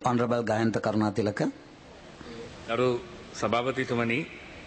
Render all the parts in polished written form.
Honorable Gayantha Karunatilaka. ගරු සභාපතිතුමනි,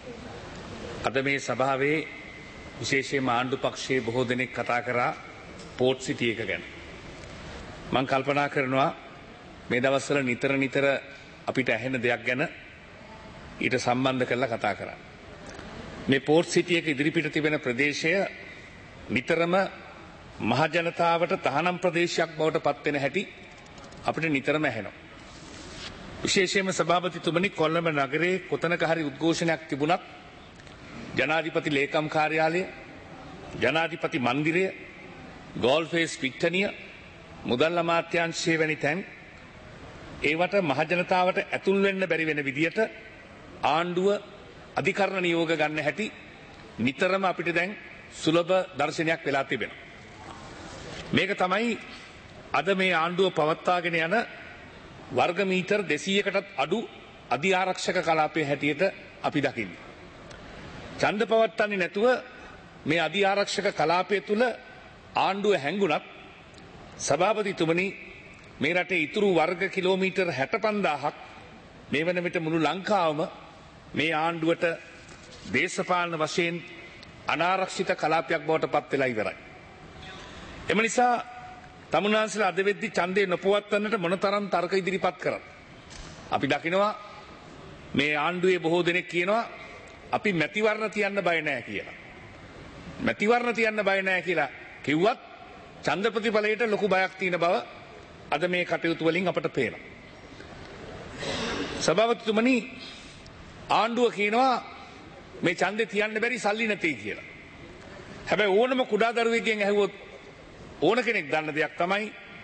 අද මේ සභාවේ විශේෂයෙන්ම ආණ්ඩු පක්ෂයේ බොහෝ දෙනෙක් කතා කරා පෝට් සිටි එක ගැන. මම කල්පනා කරනවා මේ දවස්වල නිතර අපිට ඇහෙන දෙයක් ගැන ඊට සම්බන්ධ කරලා කතා කරා. මේ පෝට් සිටි එක ඉදිරිපිට තිබෙන ප්‍රදේශය නිතරම මහ ජනතාවට තහනම් ප්‍රදේශයක් බවට පත් වෙන හැටි අපිට නිතරම ඇහෙනවා. විශේෂයෙන්ම සභාපතිතුමනි, කොළඹ නගරයේ කොතනක හරි උද්ඝෝෂණයක් තිබුණත් ජනාධිපති ලේකම් කාර්යාලය, ජනාධිපති මන්දිරය, ගෝල්ෆේස් පිට්ටනිය, මුදල් අමාත්‍යාංශය වැනි තැන් ඒවට මහ ජනතාවට ඇතුල් වෙන්න බැරි වෙන විදියට ආණ්ඩුව අධිකරණ නියෝග ගන්න හැටි නිතරම අපිට දැන් සුලභ දර්ශනයක් වෙලා තිබෙනවා. මේක තමයි අද මේ ආණ්ඩුව පවත්වාගෙන යන වර්ග මීටර් 200කටත් අඩු අධි ආරක්ෂක කලාපයේ හැටියට අපි දකින්නේ. ඡන්ද පවත්වන්නේ නැතුව මේ අධි ආරක්ෂක කලාපය තුල ආණ්ඩුව හැංගුණත් සභාපතිතුමනි, මේ රටේ ඉතුරු වර්ග කිලෝමීටර් 65000ක් මේ වන විට මුළු ලංකාවම මේ ආණ්ඩුවට දේශපාලන වශයෙන් අනාරක්ෂිත කලාපයක් බවට පත් වෙලා ඉවරයි. එම නිසා තමුන්නාන්සලා අද වෙද්දි ඡන්දේ නොපවත්වන්නට මොනතරම් තර්ක ඉදිරිපත් කරත් අපි දකිනවා මේ ආණ්ඩුවේ බොහෝ දෙනෙක් කියනවා අපි මැතිවරණ තියන්න බය නැහැ කියලා. මැතිවරණ තියන්න බය නැහැ කියලා කිව්වත් ඡන්ද ප්‍රතිඵලයට ලොකු බයක් තියෙන බව අද මේ කටයුතු වලින් අපට පේනවා. සභාපතිතුමනි, ආණ්ඩුව කියනවා මේ ඡන්දේ තියන්න බැරි සල්ලි නැtei කියලා. හැබැයි ඕනම කුඩා දරුවෙක්ගෙන් ඇහුවොත් ඕන කෙනෙක් දන්න දෙයක් තමයි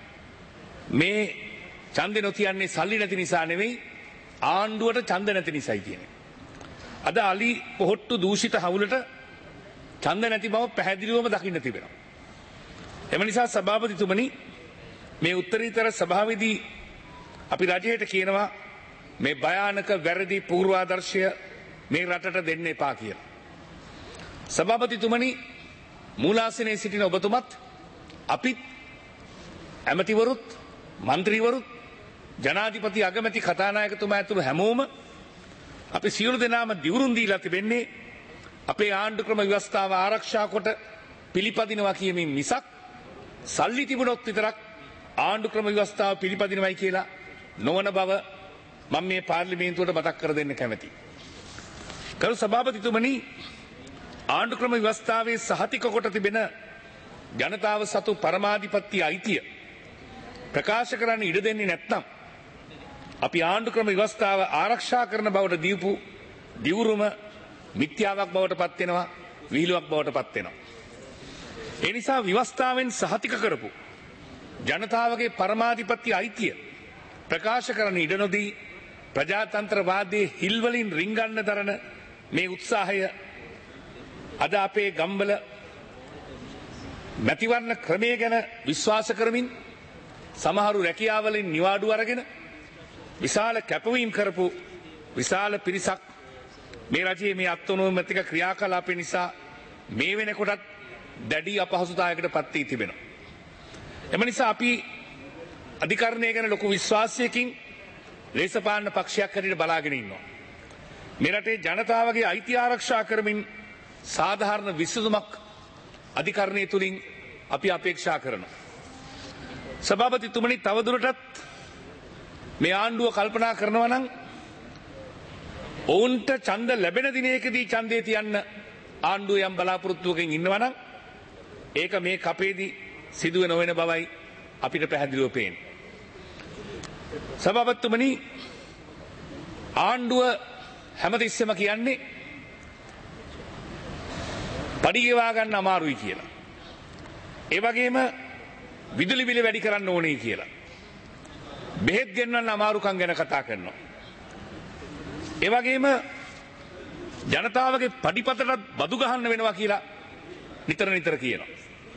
මේ ඡන්දේ නොතියන්නේ සල්ලි නැති නිසා නෙවෙයි, ආණ්ඩුවට ඡන්ද නැති නිසායි කියන්නේ. අද අලි පොහොට්ටු දූෂිත හවුලට ඡන්ද නැති බව පැහැදිලිවම දකින්න තිබෙනවා. එම නිසා සභාපතිතුමනි, මේ උත්තරීතර සභාවේදී අපි රජයට කියනවා මේ භයානක වැරදි පූර්වාදර්ශය මේ රටට දෙන්න එපා කියලා. සභාපතිතුමනි, මූලාසනයේ සිටින ඔබතුමත් අපිත් ඇමතිවරුත් මන්ත්‍රීවරුත් ජනාධිපති අගමැති කතානායකතුමා ඇතුළු හැමෝම අපි සියලු දෙනාම දිවුරුම් දීලා තිබෙන්නේ අපේ ආණ්ඩු ක්‍රම ව්‍යවස්ථාව ආරක්ෂා කොට පිළිපදිනවා කියමින් මිසක් සල්ලි තිබුණොත් විතරක් ආණ්ඩු ක්‍රම ව්‍යවස්ථාව පිළිපදිනවයි කියලා නොවන බව මම මේ පාර්ලිමේන්තුවට මතක් කර දෙන්න කැමැතියි. කරු සභාපතිතුමනි, ආණ්ඩු ක්‍රම ව්‍යවස්ථාවේ සහතික කොට තිබෙන ජනතාව සතු පරමාධිපත්‍ය අයිතිය ප්‍රකාශ කරන්න ඉඩ දෙන්නේ නැත්නම් අපි ආණ්ඩු ක්‍රම ව්‍යවස්ථාව ආරක්ෂා කරන බවට දීපු දිවුරුම මිත්‍යාවක් බවට පත් වෙනවා, විහිළුවක් බවට පත් වෙනවා. ඒ නිසා ව්‍යවස්ථාවෙන් සහතික කරපු ජනතාවගේ පරමාධිපත්‍ය අයිතිය ප්‍රකාශ කරන්න ඉඩ නොදී ප්‍රජාතන්ත්‍රවාදයේ හිල් වලින් රිංගන්න දරන මේ උත්සාහය අද අපේ ගම්වල මැතිවරණ ක්‍රමය ගැන විශ්වාස කරමින් සමහරු රැකියාවලින් නිවාඩු අරගෙන විශාල කැපවීම් කරපු විශාල පිරිසක් මේ රජයේ මේ අත්නොමතික ක්‍රියාකලාපය නිසා මේ වෙනකොටත් දැඩි අපහසුතාවයකට පත් වී තිබෙනවා. එම නිසා අපි අධිකරණය ගැන ලොකු විශ්වාසයකින් දේශපාලන පක්ෂයක් හැටියට බලාගෙන ඉන්නවා. මේ රටේ ජනතාවගේ අයිතිය ආරක්ෂා කරමින් සාධාරණ විසඳුමක් අධිකරණය තුලින් අපි අපේක්ෂා කරනවා. සභාපතිතුමනි, තවදුරටත් මේ ආණ්ඩුව කල්පනා කරනවා නම් ඔවුන්ට ඡන්ද ලැබෙන දිනයකදී ඡන්දේ තියන්න ආණ්ඩුව යම් බලාපොරොත්තුවකින් ඉන්නවා නම් ඒක මේ කපේදී සිදුව නොවන බවයි අපිට පැහැදිලිව පේන්නේ. සභාපතිතුමනි, ආණ්ඩුව හැමතිස්සෙම කියන්නේ පඩි ගෙවා ගන්න අමාරුයි කියලා. ඒ වගේම විදුලි බිල වැඩි කරන්න ඕනේ කියලා. බෙහෙත් ගෙන්නන්න අමාරුකම් ගැන කතා කරනවා. ඒ වගේම ජනතාවගේ පඩිපතට බදු ගහන්න වෙනවා කියලා නිතර කියනවා.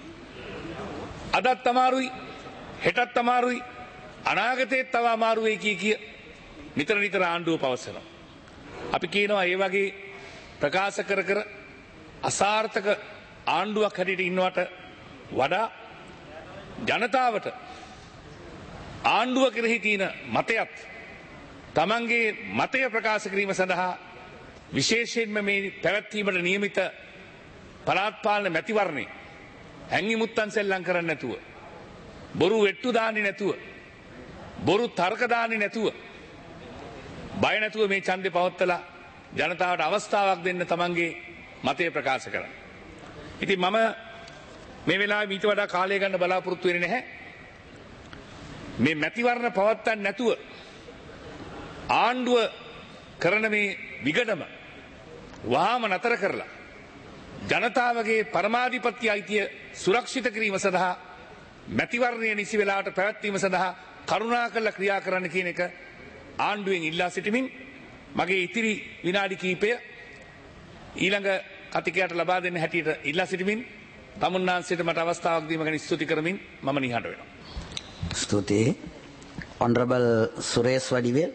අදත් අමාරුයි, හෙටත් අමාරුයි, අනාගතේත් තව අමාරු වෙයි කිය නිතර ආණ්ඩුව පවසනවා. අපි කියනවා ඒ වගේ ප්‍රකාශ කර අසාර්ථක ආණ්ඩුවක් හැටියට ඉන්නවට වඩා ජනතාවට ආණ්ඩුව කෙරෙහි තියෙන මතයත් තමන්ගේ මතය ප්‍රකාශ කිරීම සඳහා විශේෂයෙන්ම මේ පැවැත්වීමට නියමිත පළාත් පාලන මැතිවරණය හැංගි මුත්තන් සෙල්ලම් කරන්නේ නැතුව බොරු වෙට්ටු දාන්නේ නැතුව බොරු තර්ක දාන්නේ නැතුව බය නැතුව මේ ඡන්දේ පවත්වලා ජනතාවට අවස්ථාවක් දෙන්න තමන්ගේ මතය ප්‍රකාශ කරන්න. ඉතින් මම මේ වෙලාවේ ඊට වඩා කාලය ගන්න බලාපොරොත්තු වෙන්නේ නැහැ. මේ මැතිවරණ පවත්වන්න නැතුව ආණ්ඩුව කරන මේ විගඩම වහාම නතර කරලා ජනතාවගේ පරමාධිපත්‍ය අයිතිය සුරක්ෂිත කිරීම සඳහා මැතිවරණය නිසි වෙලාවට පැවැත්වීම සඳහා කරුණාකරලා ක්‍රියා කරන්න කියන එක ආණ්ඩුවෙන් ඉල්ලා සිටිමින් මගේ ඉතිරි විනාඩි කිහිපය ඊළඟ කතිකයට ලබා දෙන්න හැටියට ඉල්ලා සිටිමින් තමුන්නාන්සේට මට අවස්ථාවක් දීම ගැන ස්තුති කරමින් මම නිහඬ වෙනවා. ස්තුතියි. Honorable சுரேஷ் வடிவேல்.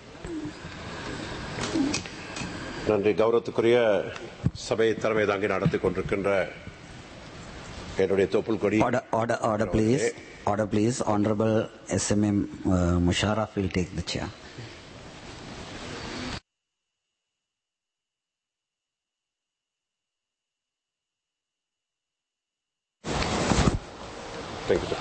நன்றி. கௌரவத்துக்குரிய சபை தலைமை தாங்கி நடத்தி கொண்டிருக்கின்ற என்னுடைய தொப்புள் கொடி. Order please. Order please. Honorable SMM Musharraf will take the chair. Thank you, sir.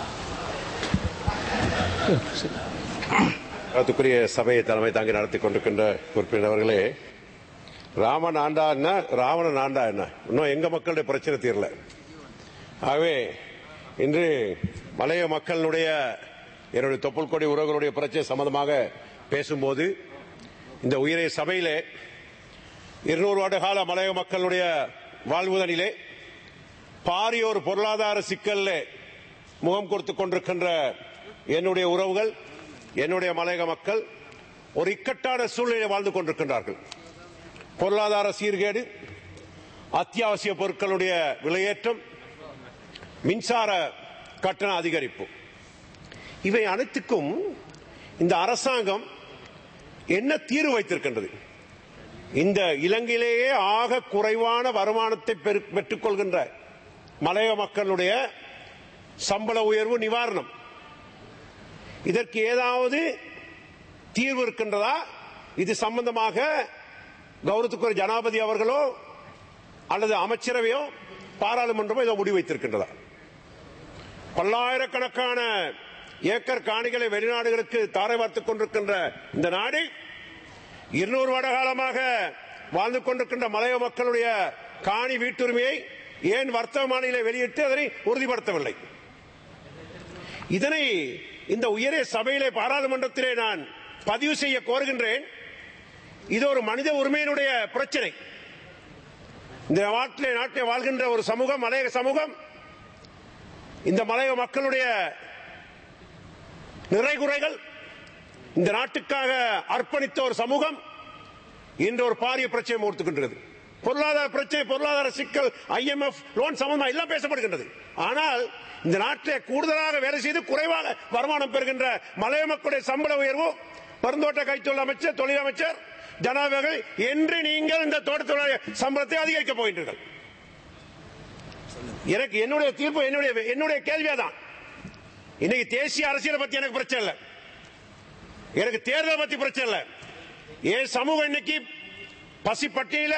அதுக்குரிய சபையை தலைமை தாங்கி நடத்தி கொண்டிருக்கின்ற உறுப்பினர்களே, ராமன் ஆண்டா என்ன ராவணன் ஆண்டா என்ன, இன்னும் எங்க மக்களுடைய பிரச்சனை தீரல. ஆகவே இன்று மலைய மக்களுடைய என்னுடைய தொப்புள் கொடி உறவுகளுடைய பிரச்சனை சம்பந்தமாக பேசும்போது இந்த உயரிய சபையிலே 200 ஆண்டு கால மலைய மக்களுடைய வாழ்வுதனிலே பாரிய ஒரு பொருளாதார சிக்கல்ல முகம் கொடுத்துக் கொண்டிருக்கின்ற என்னுடைய உறவுகள், என்னுடைய மலையக மக்கள் ஒரு இக்கட்டான சூழ்நிலை வாழ்ந்து கொண்டிருக்கின்றார்கள். பொருளாதார சீர்கேடு, அத்தியாவசிய பொருட்களுடைய விலையேற்றம், மின்சார கட்டண அதிகரிப்பு, இவை அனைத்துக்கும் இந்த அரசாங்கம் என்ன தீர்வு வைத்திருக்கின்றது? இந்த இலங்கையிலேயே ஆக குறைவான வருமானத்தை பெற்றுக் கொள்கின்ற மலையக மக்களுடைய சம்பள உயர்வு நிவாரணம், இதற்கு ஏதாவது தீர்வு இருக்கின்றதா? இது சம்பந்தமாக கௌரவத்துக்குரிய ஜனாதிபதி அவர்களோ அல்லது அமைச்சரவையோ பாராளுமன்றமோ இதை முடிவு வைத்திருக்கின்றதா? பல்லாயிரக்கணக்கான ஏக்கர் காணிகளை வெளிநாடுகளுக்கு தாரை வார்த்துக் கொண்டிருக்கின்ற இந்த நாடு 200 வருட காலமாக வாழ்ந்து கொண்டிருக்கின்ற மலைய மக்களுடைய காணி வீட்டுரிமையை ஏன் வர்த்தக மாநில வெளியிட்டு அதனை உறுதிப்படுத்தவில்லை? இதனை இந்த உயரிய சபையிலே பாராளுமன்றத்திலே நான் பதிவு செய்ய கோருகின்றேன். இது ஒரு மனித உரிமையினுடைய பிரச்சனை. இந்த நாட்டிலே வாழ்கின்ற ஒரு சமூகம், மலையக சமூகம், இந்த மலையக மக்களுடைய நிறைகுறைகள், இந்த நாட்டுக்காக அர்ப்பணித்த ஒரு சமூகம் இன்று ஒரு பாரிய பிரச்சனை கொடுத்துக்கின்றது. பொருளாதார பிரச்சனை, பொருளாதார சிக்கல், IMF லோன் சம்பந்தமாக எல்லாம் பேசப்படுகின்றது. ஆனால் இந்த நாட்டிலே கூடுதலாக வேலை செய்து குறைவாக வருமானம் பெறுகின்ற மலைய மக்களுடைய சம்பள உயர்வு, பருந்தோட்ட கைத்தொழில் அமைச்சர், தொழில் அமைச்சர், ஜனாதிபதி என்று நீங்கள் இந்த தோட்டத்தொழிலாளர் சம்பளத்தை அதிகரிக்கப் போகின்றீர்கள். எனக்கு என்னுடைய தீர்ப்பு, என்னுடைய கேள்வியாதான். இன்னைக்கு தேசிய அரசியலை பத்தி எனக்கு பிரச்சனை இல்லை, எனக்கு தேர்தலை பத்தி பிரச்சனை இல்லை. என் சமூகம் இன்னைக்கு பசி பட்டியல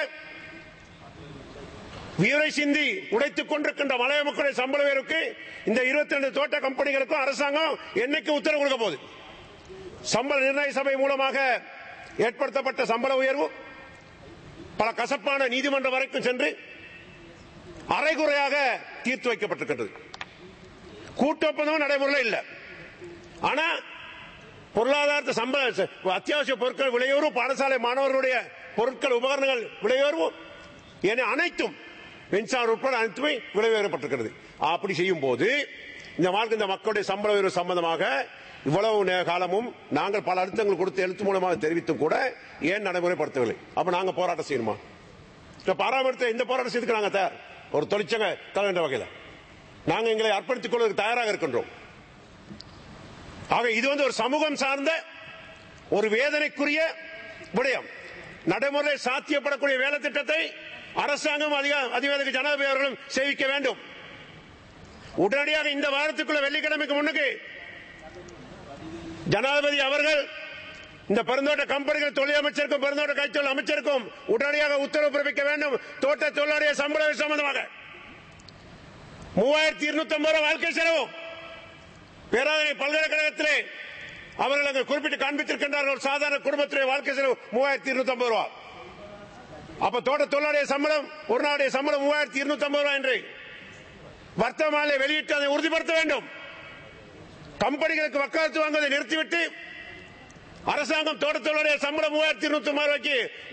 வீரை சிந்தி உடைத்துக் கொண்டிருக்கின்ற மலைய மக்களுடைய சம்பள உயர்வுக்கு இந்த 22 தோட்ட கம்பெனிகளுக்கும் அரசாங்கம் என்னைக்கு உத்தரவு கொடுக்க போகுது? சம்பள நிர்ணய சபை மூலமாக ஏற்படுத்தப்பட்ட சம்பள உயர்வு பல கசப்பான நீதிமன்றம் வரைக்கும் சென்று அரைகுறையாக தீர்த்து வைக்கப்பட்டிருக்கிறது. கூட்டு ஒப்பந்தம் நடைமுறையில் இல்லை. ஆனா பொருளாதார சம்பள, அத்தியாவசிய பொருட்கள் விலையுயர்வு, பாடசாலை மாணவர்களுடைய பொருட்கள் உபகரணங்கள் விலையுயர்வு என அனைத்தும், மின்சார உட்பட அனைத்துமே விலை உயர்த்தப்பட்டிருக்கிறது. அப்படி செய்யும் போது இந்த மக்களுடைய சம்பள உயர்வு சம்பந்தமாக இவ்வளவு காலமும் நாங்கள் பல அழுத்தங்கள் கொடுத்து எழுத்து மூலமாக தெரிவித்தும் கூட ஏன் நடைமுறைப்படுத்தவில்லை? அப்ப நாங்க போராட்டம் செய்யணுமா? பாராளுமன்றத்தில் இந்த போராட்டம் செய்துக்கு நாங்க தயார். ஒரு தொழிற்சங்க தலைவர் வகையில் நாங்கள் எங்களை அர்ப்பணித்துக் கொள்வதற்கு தயாராக இருக்கின்றோம். ஆக இது ஒரு சமூகம் சார்ந்த ஒரு வேதனைக்குரிய விடயம். நடைமுறையில் சாத்தியப்படக்கூடிய வேலை திட்டத்தை அரசாங்கம் அதிகாரி ஜனாதிபதி அவர்களும் சேவிக்க வேண்டும். உடனடியாக இந்த வாரத்துக்குள்ள வெள்ளிக்கிழமைக்கு முன்னுக்கு ஜனாதிபதி அவர்கள் இந்த பெருந்தோட்ட கம்பெனிகள் தொழில் அமைச்சருக்கும் பெருந்தோட்ட கைத்தொழில் அமைச்சருக்கும் உடனடியாக உத்தரவு பிறப்பிக்க வேண்டும். தோட்ட தொழிலாளர் சம்பள சம்பந்தமாக 3250 ரூபாய் வாழ்க்கை செலவு. பேராதனை பல்கலைக்கழகத்திலே அவர்கள் அங்கு குறிப்பிட்டு காண்பித்திருக்கின்றார்கள். சாதாரண குடும்பத்திலே வாழ்க்கை செலவு 3250 ரூபாய். அப்ப தோட்ட தொழிலாளர் சம்பளம் ஒரு நாளுடைய சம்பளம் 3250 ரூபாய் என்று வர்த்தமானிலே வெளியிட்டு அதை உறுதிப்படுத்த வேண்டும். கம்பெனிகளுக்கு வக்காலத்து வாங்குவதை நிறுத்திவிட்டு அரசாங்கம் தோட்ட தொழிலாளர் சம்பளம் 3250 ரூபாய்க்கு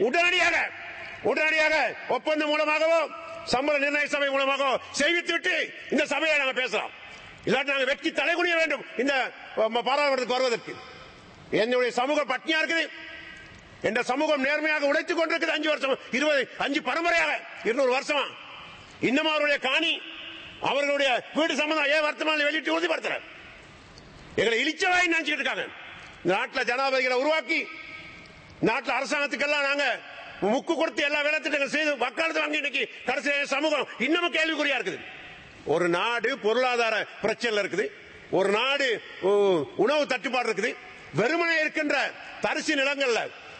உடனடியாக ஒப்பந்தம் மூலமாகவோ சம்பள நிர்ணய சபை மூலமாகவோ செய்வித்துவிட்டு இந்த சபையை நாங்கள் பேசலாம். இல்லாட்டி நாங்கள் வெட்கி தலைகுனிய வேண்டும் இந்த பாராளுமன்றத்துக்கு வருவதற்கு. என்னுடைய சமூகம் பட்னியா இருக்குது. என்ற சமூகம் நேர்மையாக உழைத்துக் கொண்டிருக்கிறது. 5 வருஷம் 5 பரம்பரையாக 200 வருஷமா இன்னும் அவருடைய காணி அவர்களுடைய வீடு சம்பந்தம் ஏன் வர்த்தமானில் வெளியிட்டு உறுதிப்படுத்துற எங்களை இழிச்சவாய் நினைச்சுட்டு இருக்காங்க. இந்த நாட்டில் ஜனாதிபதிகளை உருவாக்கி நாட்டில் அரசாங்கத்துக்கெல்லாம் நாங்க முக்கு கொடுத்து எல்லா வேலை திட்டங்கள் செய்து வக்காலத்து வாங்கி இன்னைக்கு கடைசி சமூகம் இன்னமும் கேள்விக்குறியா இருக்குது. ஒரு நாடு பொருளாதார பிரச்சனை இருக்குது. ஒரு நாடு உணவு தட்டுப்பாடு இருக்குது. வெறுமனே இருக்கின்ற தரிசு நிலங்கள்ல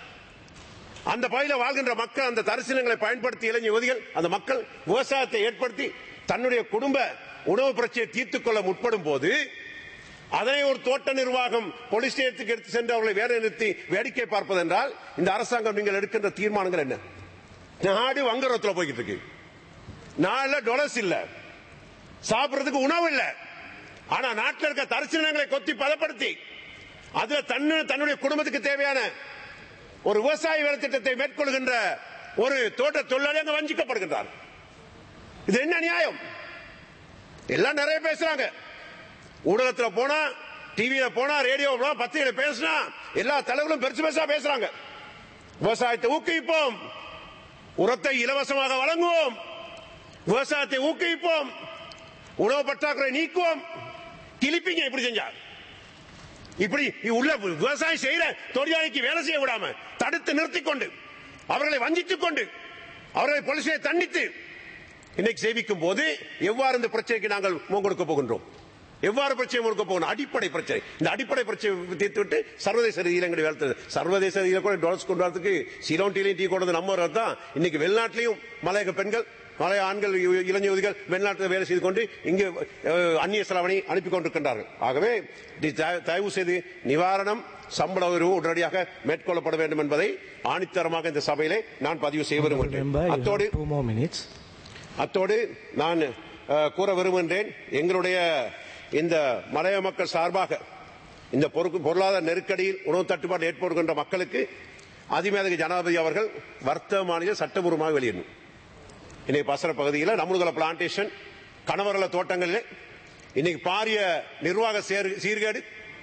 அந்த பகுதியில் வாழ்கின்ற மக்கள் அந்த தரிசு நிலங்களை பயன்படுத்தி இளைஞர் யுவதிகள் அந்த மக்கள் விவசாயத்தை ஏற்படுத்தி தன்னுடைய குடும்ப உணவு பிரச்சனையை தீர்த்துக் கொள்ள முற்படும் போது அதனை ஒரு தோட்ட நிர்வாகம் போலீஸ் ஸ்டேஷனுக்கு எடுத்து சென்று அவர்களை வேலை நிறுத்தி வேடிக்கை பார்ப்பது என்றால் இந்த அரசாங்கம் நீங்கள் எடுக்கின்ற தீர்மானங்கள் என்ன? நாடு வங்குரோத்தில் போய்கிட்டு இருக்கு. நாடுல டொலர்ஸ் இல்ல, சாப்பிடுறதுக்கு உணவு இல்ல. ஆனா நாட்டில் இருக்க தரிசு நிலங்களை கொத்தி பதப்படுத்தி அதுல தன்னுடைய குடும்பத்துக்கு தேவையான ஒரு விவசாய வேலை திட்டத்தை மேற்கொள்கின்ற ஒரு தோட்ட தொழிலாளி அங்க வஞ்சிக்கப்படுகின்றார். இது என்ன நியாயம்? எல்லாம் நிறைய பேசுறாங்க. ஊடகத்தில் போனா, டிவியில போனா, ரேடியோ போனா, பத்திரிகையில பேசினா எல்லா தலைவர்களும் பெருசா பேசுறாங்க. விவசாயத்தை ஊக்குவிப்போம், உரத்தை இலவசமாக வழங்குவோம், விவசாயத்தை ஊக்குவிப்போம், உணவு பற்றாக்குறை நீக்குவோம். கிளிப்பிங்க இப்படி செஞ்சார். இப்படி உள்ள விவசாயம் செய்யற தொழிலாளிக்கு வேலை செய்ய விடாம தடுத்து நிறுத்திக் கொண்டு அவர்களை வஞ்சித்துக் கொண்டு அவர்களை போலீஸை தண்டித்து இன்னைக்கு சேவிக்கும் போது எவ்வாறு இந்த பிரச்சனைக்கு நாங்கள் முகம் கொடுக்க போகின்றோம்? எவ்வாறு பிரச்சனை கொடுக்க போகணும்? அடிப்படை பிரச்சனை. இந்த அடிப்படை பிரச்சனை தீர்த்துவிட்டு சர்வதேச ரீதியில் எங்களுடைய வேலை சர்வதேச ரீதியில் கூட டாலர்ஸ் கொண்டு வரதுக்கு சீலோன் டீலையும் டீ கொண்டு நம்ம தான் இன்னைக்கு வெளிநாட்டிலையும் மலையக பெண்கள் மலைய ஆண்கள் இளைஞர்கள் வெளிநாட்டில் வேலை செய்து கொண்டு இங்கு அந்நிய செலவணி அனுப்பி கொண்டிருக்கின்றார்கள். ஆகவே தயவு செய்து நிவாரணம் சம்பள உயர்வு உடனடியாக மேற்கொள்ளப்பட வேண்டும் என்பதை ஆணித்தரமாக இந்த சபையிலே நான் பதிவு செய்ய விரும்புகிறேன். அத்தோடு நான் கூற விரும்புகின்றேன், எங்களுடைய இந்த மலைய மக்கள் சார்பாக இந்த பொருளாதார நெருக்கடியில் உணவு தட்டுப்பாடு ஏற்படுகின்ற மக்களுக்கு அதிமேதக ஜனாதிபதி அவர்கள் வர்த்தக மாநில சட்டபூர்வமாக வெளியிடணும். இன்னைக்கு பசர பகுதியில் நம்முடைய பிளான்டேஷன் கணவர்கள தோட்டங்களில் இன்னைக்கு பாரிய நிர்வாக சீர்கேடு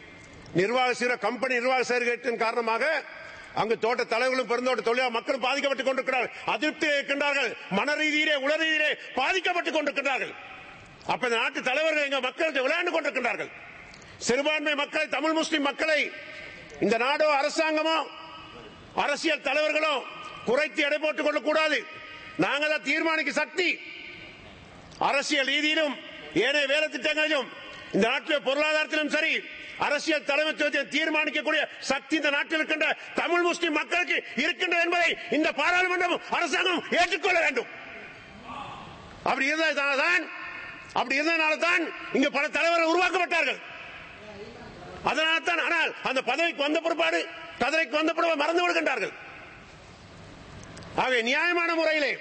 கம்பெனி நிர்வாக சீர்கேட்டின் காரணமாக அங்கு தோட்ட தலைவர்களும் பெருந்தோட்ட தொழிலாளர் மக்களும் பாதிக்கப்பட்டுக் கொண்டிருக்கிறார்கள். அதிருப்தி இருக்கின்றார்கள். மன ரீதியிலே உள ரீதியிலே பாதிக்கப்பட்டுக் கொண்டிருக்கிறார்கள். அப்ப இந்த நாட்டு தலைவர்கள் எங்க மக்களுக்கு விளையாண்டு கொண்டிருக்கிறார்கள். சிறுபான்மை மக்களை, தமிழ் முஸ்லிம் மக்களை இந்த நாடோ அரசாங்கமோ அரசியல் தலைவர்களோ குறைத்து எடை போட்டுக் கொள்ளக்கூடாது. நாங்கள் தான் தீர்மானிக்க சக்தி. அரசியல் ரீதியிலும் ஏனைய வேலை திட்டங்களிலும் இந்த நாட்டில் பொருளாதாரத்திலும் சரி அரசியல் தலைமைத்துவத்தை தீர்மானிக்கக்கூடிய சக்தி இந்த நாட்டில் இருக்கின்ற தமிழ் முஸ்லிம் மக்களுக்கு இருக்கின்றது என்பதை இந்த பாராளுமன்றம் அரசாங்கம் ஏற்றுக்கொள்ள வேண்டும். அப்படி இருந்ததால்தான் இங்கு பல தலைவர்கள் உருவாக்கப்பட்டார்கள். அதனால்தான். ஆனால் அந்த பதவிக்கு வந்த பிற்பாடு கதிரைக்கு வந்த பிறகு மறந்து விடுகின்றார்கள். ஆகவே நியாயமான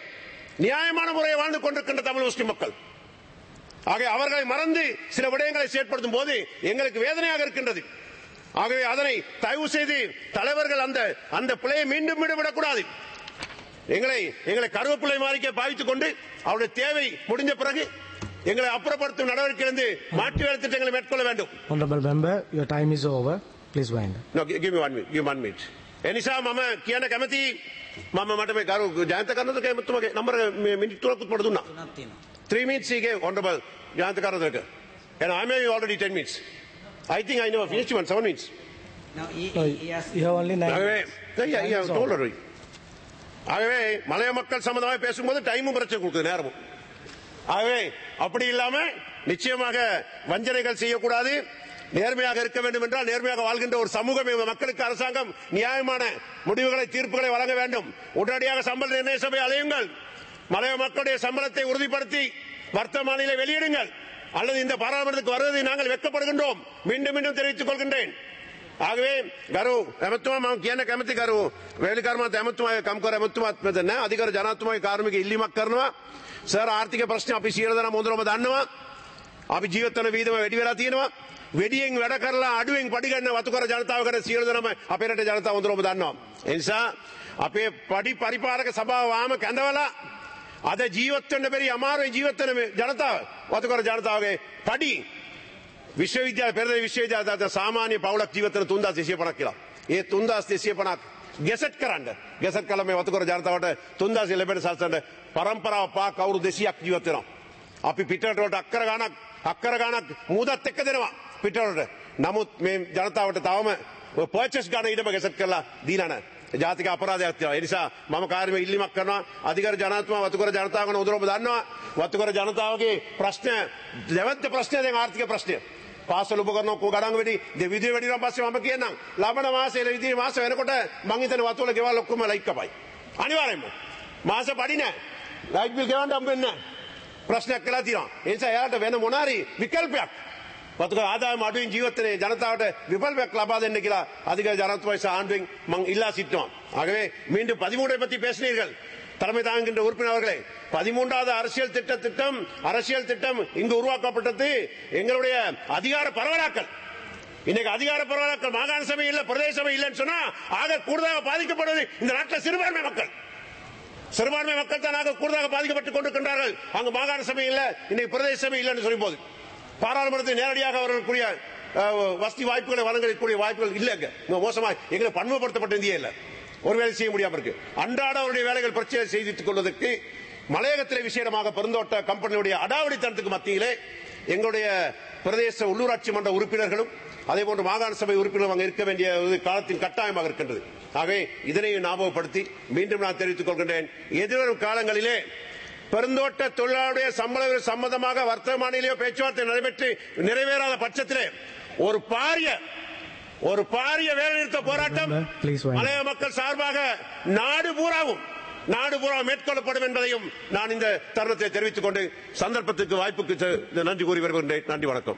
முறையை வாழ்ந்து கொண்டிருக்கின்ற தமிழ் முஸ்லிம் மக்கள் ஆகவே அவர்களை மறந்து சில விடயங்களை செயற்படுத்தும் போது எங்களுக்கு வேதனையாக இருக்கின்றது. ஆகவே அதனை தயவு செய்து தலைவர்கள் அந்த பிழையை மீண்டும் விடக்கூடாது. எங்களை கருவேப்பிள்ளை மாறிக்க பாவித்துக் கொண்டு அவருடைய தேவை முடிஞ்ச பிறகு எங்களை அப்புறப்படுத்தும் நடவடிக்கையிலிருந்து மாற்று வேலை திட்டங்களை மேற்கொள்ள வேண்டும். Honorable member, your time is over. Please wind up. No, give me 1 minute. එනිසා මම කියන කැමති මම මට මේ ගරු ජයන්ත කරනද කැමතුමගේ නම්බර මිනිත්තු 3ක් මට දුන්නා. 3 minutes he gave honorable Jayantha කරනදක. And I may already 10 minutes. I think I know finished one 7 minutes. No, you have only 9 minutes. Yeah, told already. ஆகவே மலைய மக்கள் சம்பந்தமாக பேசும்போது டைமும் பிரச்சனை கொடுக்குது, நேரமும். ஆகவே அப்படி இல்லாம நிச்சயமாக வஞ்சனைகள் செய்யக்கூடாது. நேர்மையாக இருக்க வேண்டும் என்றால் நேர்மையாக வாழ்கின்ற ஒரு சமூகம் மக்களுக்கு அரசாங்கம் நியாயமான முடிவுகளை தீர்ப்புகளை வழங்க வேண்டும். உடனடியாக சம்பள நிர்ணய சபை அலையுங்கள். மலைய மக்களுடைய சம்பளத்தை உறுதிப்படுத்தி வர்த்தமானிலே வெளியிடுங்கள். அல்லது இந்த பாராளுமன்றத்துக்கு வருவதை நாங்கள் வெட்கப்படுகின்றோம். மீண்டும் மீண்டும் தெரிவித்துக் கொள்கின்றேன். ආගේ ගරු ඇමතුමා මම කියන කැමති ගරු වේලිකර්මත් ඇමතුමා කම්කර ඇමතුමාත් මෙතන අධිකර ජනාධිපතිතුමාගේ කාර්මික ඉල්ලීමක් කරනවා. සර් ආර්ථික ප්‍රශ්න අපි සියලු දෙනා හොඳටම දන්නවා. අපි ජීවත් වෙන වීදම වැඩි වෙලා තියෙනවා. වෙඩියෙන් වැඩ කරලා අඩුවෙන් පඩි ගන්න වතුකර ජනතාවකට සියලු දෙනාම අපේ රටේ ජනතාව හොඳටම දන්නවා. ඒ නිසා අපේ පඩි පරිපාලක සභාව වාම කැඳවලා අද ජීවත් වෙන්න බැරි අමාරුයි ජීවත් වෙන ජනතාව වතුකර ජනතාවගේ පඩි විශ්වවිද්‍යාල පෙරදැරි විශ්වවිද්‍යාල සාමාන්‍ය පවුලක් ජීවත් වෙන 3250ක් කියලා. ඒ 3250ක් ගෙසට් කරන්න. ගෙසට් කළා මේ වතුකර ජනතාවට 3000 ලැබෙන සල්සන්න පරම්පරාව පාක් අවුරුදු 200ක් ජීවත් වෙනවා. අපි පිටරට වලට අක්කර ගානක් මුදත් එක්ක දෙනවා පිටරට. නමුත් මේ ජනතාවට තවම පර්චේස් ගන්න ඊටම ගෙසට් කරලා දීලා නැහැ. ජාතික අපරාධයක් තියෙනවා. ඒ නිසා මම කාර්යම ඉල්ලීමක් කරනවා. අධිකර ජනාධිපතිතුමා වතුකර ජනතාව ගැන උදරව දන්නවා. වතුකර ජනතාවගේ ප්‍රශ්න දෙවන්ත ප්‍රශ්නය දැන් ආර්ථික ප්‍රශ්නය. පාසල ඔබ කරන ගණන් වැඩි විදුලිය වැඩි නම් පස්සේ මම කියන්නම් ලබන මාසයේ විදුලිය මාස වෙනකොට මං හිතන්නේ වතුවල ගෙවල් ඔක්කොම ලයික් කපයි. අනිවාර්යයෙන්ම මාස පඩි නැහැ. ලයිට් බිල් ගෙවන්න හම්බෙන්නේ නැහැ. ප්‍රශ්නයක් කියලා තියෙනවා. ඒ නිසා එයාට වෙන මොනාරි විකල්පයක් වතුකර ආදායම අඩුවෙන් ජීවත් වෙන ජනතාවට විකල්පයක් ලබා දෙන්න කියලා අධිකර ජනාධිපති ආණ්ඩුවෙන් මං ඉල්ලා සිටිනවා. ஆகவே மீண்டும் 13 பத்தி பேசினீர்கள். தலைமை தாங்குகின்ற உறுப்பினர் அவர்களே, 13வது அரசியல் திட்டம் இங்கு உருவாக்கப்பட்டது எங்களுடைய அதிகார பரவலாக்கல். இன்னைக்கு அதிகார பரவலாக்கல் மாகாண சபை இல்ல பிரதேச சபை இல்லைன்னு சொன்னா ஆக கூடுதலாக பாதிக்கப்படுவது இந்த நாட்டில் சிறுபான்மை மக்கள். சிறுபான்மை மக்கள் தான் ஆக கூடுதலாக பாதிக்கப்பட்டுக் கொண்டிருக்கின்றார்கள். அங்கு மாகாண சபை இல்ல, இன்னைக்கு பிரதேச சபை இல்லைன்னு சொல்லும் போது பாராளுமன்றத்தை நேரடியாக அவர்களுக்குரிய வசதி வாய்ப்புகளை வழங்கக்கூடிய வாய்ப்புகள் இல்லைங்க. மோசமா எங்களை பன்முகப்படுத்தப்பட்ட இந்தியா இல்ல, ஒரு வேலை செய்ய முடியாம இருக்கு. அன்றாட அவருடைய வேலைகள் பிரச்சனை செய்து கொள்வதற்கு மலையகத்திலே விசேடமாக பெருந்தோட்ட கம்பெனியுடைய அடாவடித்தனத்துக்கு மத்தியிலே எங்களுடைய பிரதேச உள்ளூராட்சி மன்ற உறுப்பினர்களும் அதே போன்று மாகாண சபை உறுப்பினரும் அங்கே இருக்க வேண்டிய காலத்தின் கட்டாயமாக இருக்கின்றது. ஆகவே இதனை ஞாபகப்படுத்தி மீண்டும் நான் தெரிவித்துக் கொள்கின்றேன். எதிர்வரும் காலங்களிலே பெருந்தோட்ட தொழிலாளருடைய சம்பள சம்பந்தமாக வர்த்தமானிலேயோ பேச்சுவார்த்தை நடைபெற்று நிறைவேறாத பட்சத்திலே ஒரு பாரிய வேலைநிறுத்த போராட்டம் மலைய மக்கள் சார்பாக நாடு பூராவும் மேற்கொள்ளப்படும் என்பதையும் நான் இந்த தருணத்தை தெரிவித்துக் கொண்டு சந்தர்ப்பத்துக்கு வாய்ப்புக்கு நன்றி கூறி வருகின்றேன். நன்றி, வணக்கம்.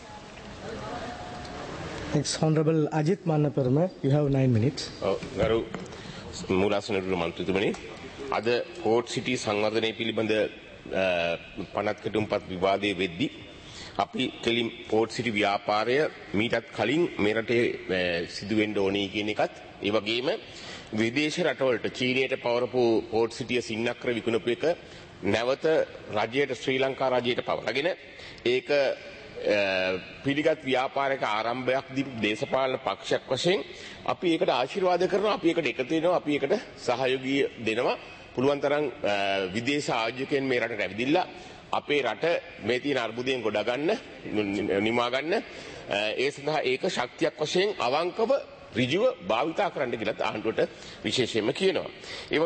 Next, Honorable Ajit Mannaparama, you have 9 minutes. ගරු මූලාසනරුල මන්ත්‍රීතුමනි, අද පෝට් සිටි සංවර්ධනය පිළිබඳ පනත් කෙටුම්පත් විවාදයේ වෙද්දී අපි කෙලින් පෝට් සිටි ව්‍යාපාරය මීටත් කලින් මේ රටේ සිදුවෙන්න ඕනේ කියන එකත්, ඒ වගේම විදේශ රටවලට චීනයට පවරපු පෝට් සිටිය සින්නක්‍ර විකුණපු එක නැවත රජයට ශ්‍රී ලංකා රජයට පවරගෙන ඒක පිළිගත් ව්‍යාපාරික ආරම්භයක් දීපු දේශපාලන පක්ෂයක් වශයෙන් අපි ඒකට ආශිර්වාද කරනවා, අපි ඒකට එකතු වෙනවා, අපි ඒකට සහයෝගී දෙනවා. පුළුවන් තරම් විදේශ ආයෝජකයන් මේ රටට ඇවිදිලා අපේ රට මේ තියෙන අර්බුදයෙන් ගොඩ ගන්න, නිමා ගන්න, ඒ සඳහා ඒක ශක්තියක් වශයෙන් අවංකව ඍජුව භාවිතා කරන්න කියලා ආණ්ඩුවට විශේෂයෙන්ම කියනවා. ඒ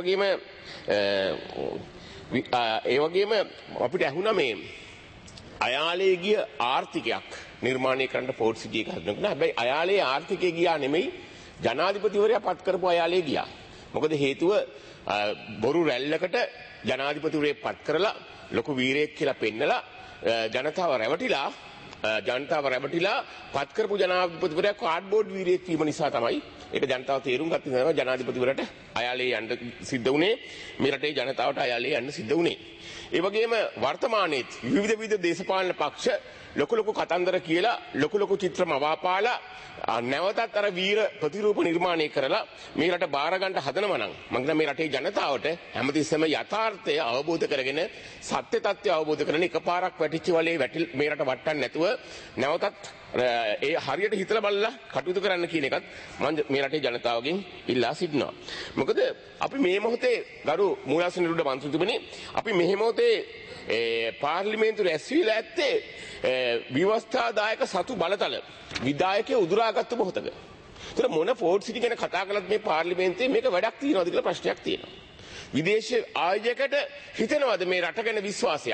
වගේම අපිට ඇහුණා මේ අයාලේ ගිය ආර්ථිකයක් නිර්මාණය කරන්න පෝට් සිටි එක හදනකොට. හැබැයි අයාලේ ආර්ථිකය ගියා නෙමෙයි, ජනාධිපතිවරයා පත් කරපු අයාලේ ගියා. මොකද හේතුව බොරු රැල්ලකට ජනාධිපතිවරයෙක් පත් කරලා ලොකු වීරයෙක් කියලා පෙන්නලා ජනතාව රැවටිලා පත් කරපු ජනාධිපතිවරයා කාඩ්බෝඩ් වීරයෙක් වීම නිසා තමයි ඒක ජනතාව තේරුම් ගත්තේ. ජනාධිපතිවරට අයාලේ යන්න සිද්ධ වුණේ, මේ රටේ ජනතාවට අයාලේ යන්න සිද්ධ වුණේ. ඒ වගේම වර්තමානයේත් විවිධ දේශපාලන පක්ෂ ලොකු කතන්දර කියලා ලොකු චිත්‍රම අවාපාලා නැවතත් අර වීර ප්‍රතිරූප නිර්මාණය කරලා මේ රට බාර ගන්න හදනවා නම් මම හිතන්නේ මේ රටේ ජනතාවට හැමතිස්සෙම යථාර්ථය අවබෝධ කරගෙන සත්‍ය තත්ත්වය අවබෝධ කරගෙන එකපාරක් වැටිච්ච වලේ මේ රට වටන්න නැතුව නැවතත් ඒ හරියට හිතලා බලලා කටයුතු කරන්න කියන එකත් මම මේ රටේ ජනතාවගෙන් ඉල්ලා සිටිනවා. මොකද අපි මේ මොහොතේ ගරු මූලාසනරුඩ මන්ත්‍රීතුමනි, අපි මේ මොහොතේ පාර්ලිමේන්තුවේ ඇස්විලා ඇත්තේ විවස්ථාදායක සතු බලතල විධායකයෝ උදුරාගත්තු මොහොතක. ඒතර මොන පෝට් සිටි ගැන කතා කළත් මේ පාර්ලිමේන්තුවේ මේක වැඩක් තියනවාද කියලා ප්‍රශ්නයක් තියෙනවා. විදේශ ආයෝජකයට හිතනවාද මේ රට ගැන විශ්වාසයක්?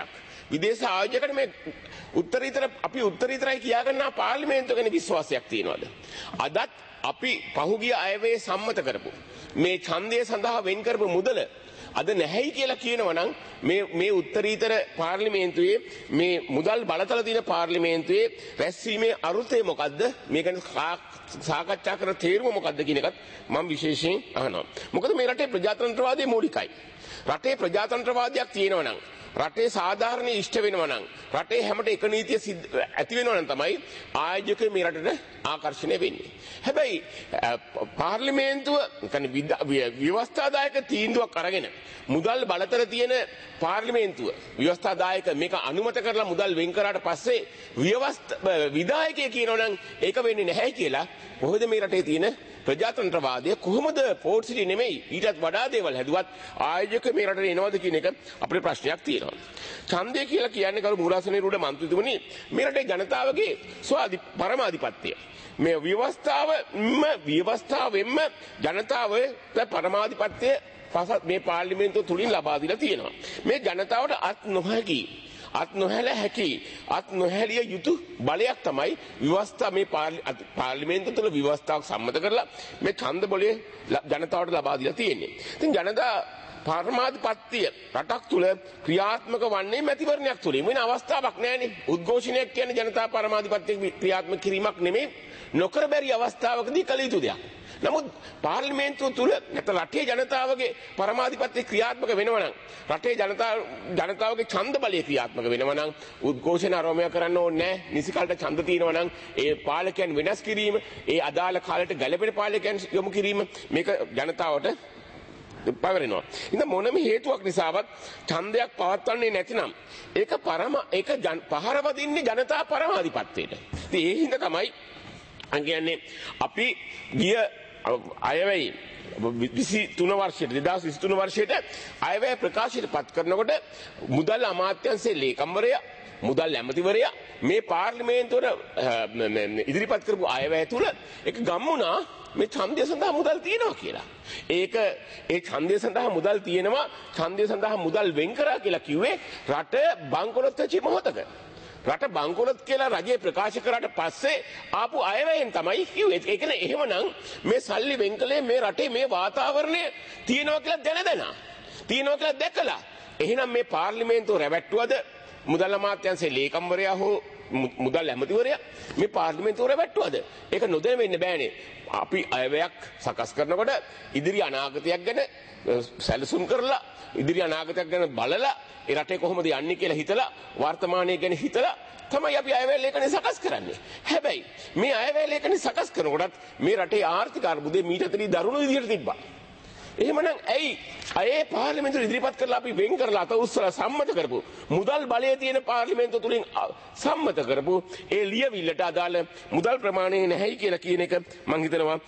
විදේශ ආයෝජකයන්ට මේ අපි උත්තරීතරයි කියා ගන්නා පාර්ලිමේන්තුව ගැන විශ්වාසයක් තියනවාද? අදත් අපි පහුගිය අයවැය සම්මත කරපු මේ ඡන්දය සඳහා වෙන් කරපු මුදල අද නැහැයි කියලා කියනවා නම් මේ උත්තරීතර පාර්ලිමේන්තුවේ මේ මුදල් බලතල දින පාර්ලිමේන්තුවේ රැස්වීමේ අරුතේ මොකද්ද? මේ ගැන සාකච්ඡා කරන තේරුම මොකද්ද කියන එකත් මම විශේෂයෙන් අහනවා. මොකද මේ රටේ ප්‍රජාතන්ත්‍රවාදයේ මූලිකයි. රටේ ප්‍රජාතන්ත්‍රවාදයක් තියෙනවා නම් රටේ සාධාරණ ඉෂ්ට වෙනවා නම් රටේ හැමට එක නීතිය ඇති වෙනවා නම් තමයි ආයෝජකයෝ මේ රටට ආකර්ෂණය වෙන්නේ. හැබැයි පාර්ලිමේන්තුව කියන්නේ ව්‍යවස්ථාදායක තීන්දුවක් අරගෙන මුදල් බලතල තියෙන පාර්ලිමේන්තුව ව්‍යවස්ථාදායක මේක අනුමත කරලා මුදල් වෙන් කරාට පස්සේ විධායකයෙක් කියනවා නම් ඒක වෙන්නේ නැහැ කියලා කොහොමද මේ රටේ තියෙන ප්‍රජාතන්ත්‍රවාදය කොහොමද පෝර්ට් සිටි නෙමෙයි ඊටත් වඩා දේවල් හැදුවත් ආයෝජක මේ රටේ එනවද කියන එක අපේ ප්‍රශ්නයක් තියෙනවා. ඡන්දය කියලා කියන්නේ කරු මූලාසනීරුඩ මන්ත්‍රීතුමනි මේ රටේ ජනතාවගේ පරමාධිපත්‍යය. මේ ව්‍යවස්ථාවෙන්ම ජනතාවට පරමාධිපත්‍යය මේ පාර්ලිමේන්තුව තුලින් ලබා දීලා තියෙනවා. මේ ජනතාවට අත් නොහැලිය යුතු බලයක් තමයි ව්‍යවස්ථා මේ පාර්ලිමේන්තුව තුළ ව්‍යවස්ථාවක් සම්මත කරලා මේ ඡන්ද බලය ජනතාවට ලබා දීලා තියෙන්නේ. ඉතින් ජනතා පරමාධිපත්‍ය රටක් තුළ ක්‍රියාත්මක වන්නේ මැතිවරණයක් තුලින්. වෙන අවස්ථාවක් නැහැනේ. උද්ඝෝෂණයක් කියන්නේ ජනතා පරමාධිපත්‍ය ක්‍රියාත්මක කිරීමක් නෙමෙයි. නොකර බැරි අවස්ථාවකදී කළ යුතු දෙයක්. නමුත් පාර්ලිමේන්තුව තුළ නැත්නම් රටේ ජනතාවගේ පරමාධිපත්‍ය ක්‍රියාත්මක වෙනවා නම් රටේ ජනතාවගේ ඡන්ද බලය ක්‍රියාත්මක වෙනවා නම් උද්ඝෝෂණ ආරම්භය කරන්න ඕනේ නැහැ. නිසි කාලට ඡන්ද තියෙනවා නම් ඒ පාලකයන් වෙනස් කිරීම, ඒ අදාළ කාලයට ගැළපෙන පාලකයන් යොමු කිරීම මේක ජනතාවට පවරනවා. ඉතින් මොනම හේතුවක් නිසාවත් ඡන්දයක් පවත්වන්නේ නැතිනම් ඒක පහර වදින්නේ ජනතා පරමාධිපත්‍යයට. ඉතින් ඒ හින්දා තමයි කියන්නේ අපි ගිය අයවැයි 23 වර්ෂයට 2023 වර්ෂයට අයවැය ප්‍රකාශයට පත් කරනකොට මුදල් අමාත්‍යාංශයේ ලේකම්වරයා මුදල් ඇමතිවරයා මේ පාර්ලිමේන්තුවට ඉදිරිපත් කරපු අයවැය තුල ඒක ගම්මුණා මේ ඡන්දය සඳහා මුදල් තියෙනවා කියලා. ඒ ඡන්දය සඳහා මුදල් තියෙනවා, ඡන්දය සඳහා මුදල් වෙන් කරා කියලා කිව්වේ රට බංකොලොත් වෙච්ච මොහොතක. රට බංකොලොත් කියලා රජය ප්‍රකාශ කරාට පස්සේ ආපු අයවැයෙන් තමයි කිව්වේ. ඒ කියන්නේ එහෙමනම් මේ සල්ලි වෙන් කළේ මේ රටේ මේ වාතාවරණය තියෙනවා කියලා තියෙනවා කියලා දැකලා. එහෙනම් මේ පාර්ලිමේන්තුව රැවට්ටුවද මුදල් අමාත්‍යාංශයේ ලේකම්වරයා හෝ මුදල් ඇමතිවරයා මේ පාර්ලිමේන්තුව රැවට්ටුවද? ඒක නොදැන වෙන්න බෑනේ. අපි අයවැයක් සකස් කරනකොට ඉදිරි අනාගතයක් ගැන සැලසුම් කරලා ඉදිරි අනාගතයක් ගැන බලලා ඒ රටේ කොහොමද යන්නේ කියලා හිතලා වර්තමානයේ ගැන හිතලා තමයි අපි අයවැය ලේඛනය සකස් කරන්නේ. හැබැයි මේ අයවැය ලේඛනය සකස් කරනකොටත් මේ රටේ ආර්ථික අර්බුදේ මීටතරී දරුණු විදිහට තිබ්බා. එහෙමනම් ඇයි අයේ පාර්ලිමේන්තුව ඉදිරිපත් කරලා අපි වෙන් කරලා අත උස්සලා සම්මත කරපු මුදල් බලය තියෙන පාර්ලිමේන්තුව තුලින් සම්මත කරපු ඒ ලියවිල්ලට අදාළ මුදල් ප්‍රමාණය නැහැයි කියලා කියන එක මම හිතනවා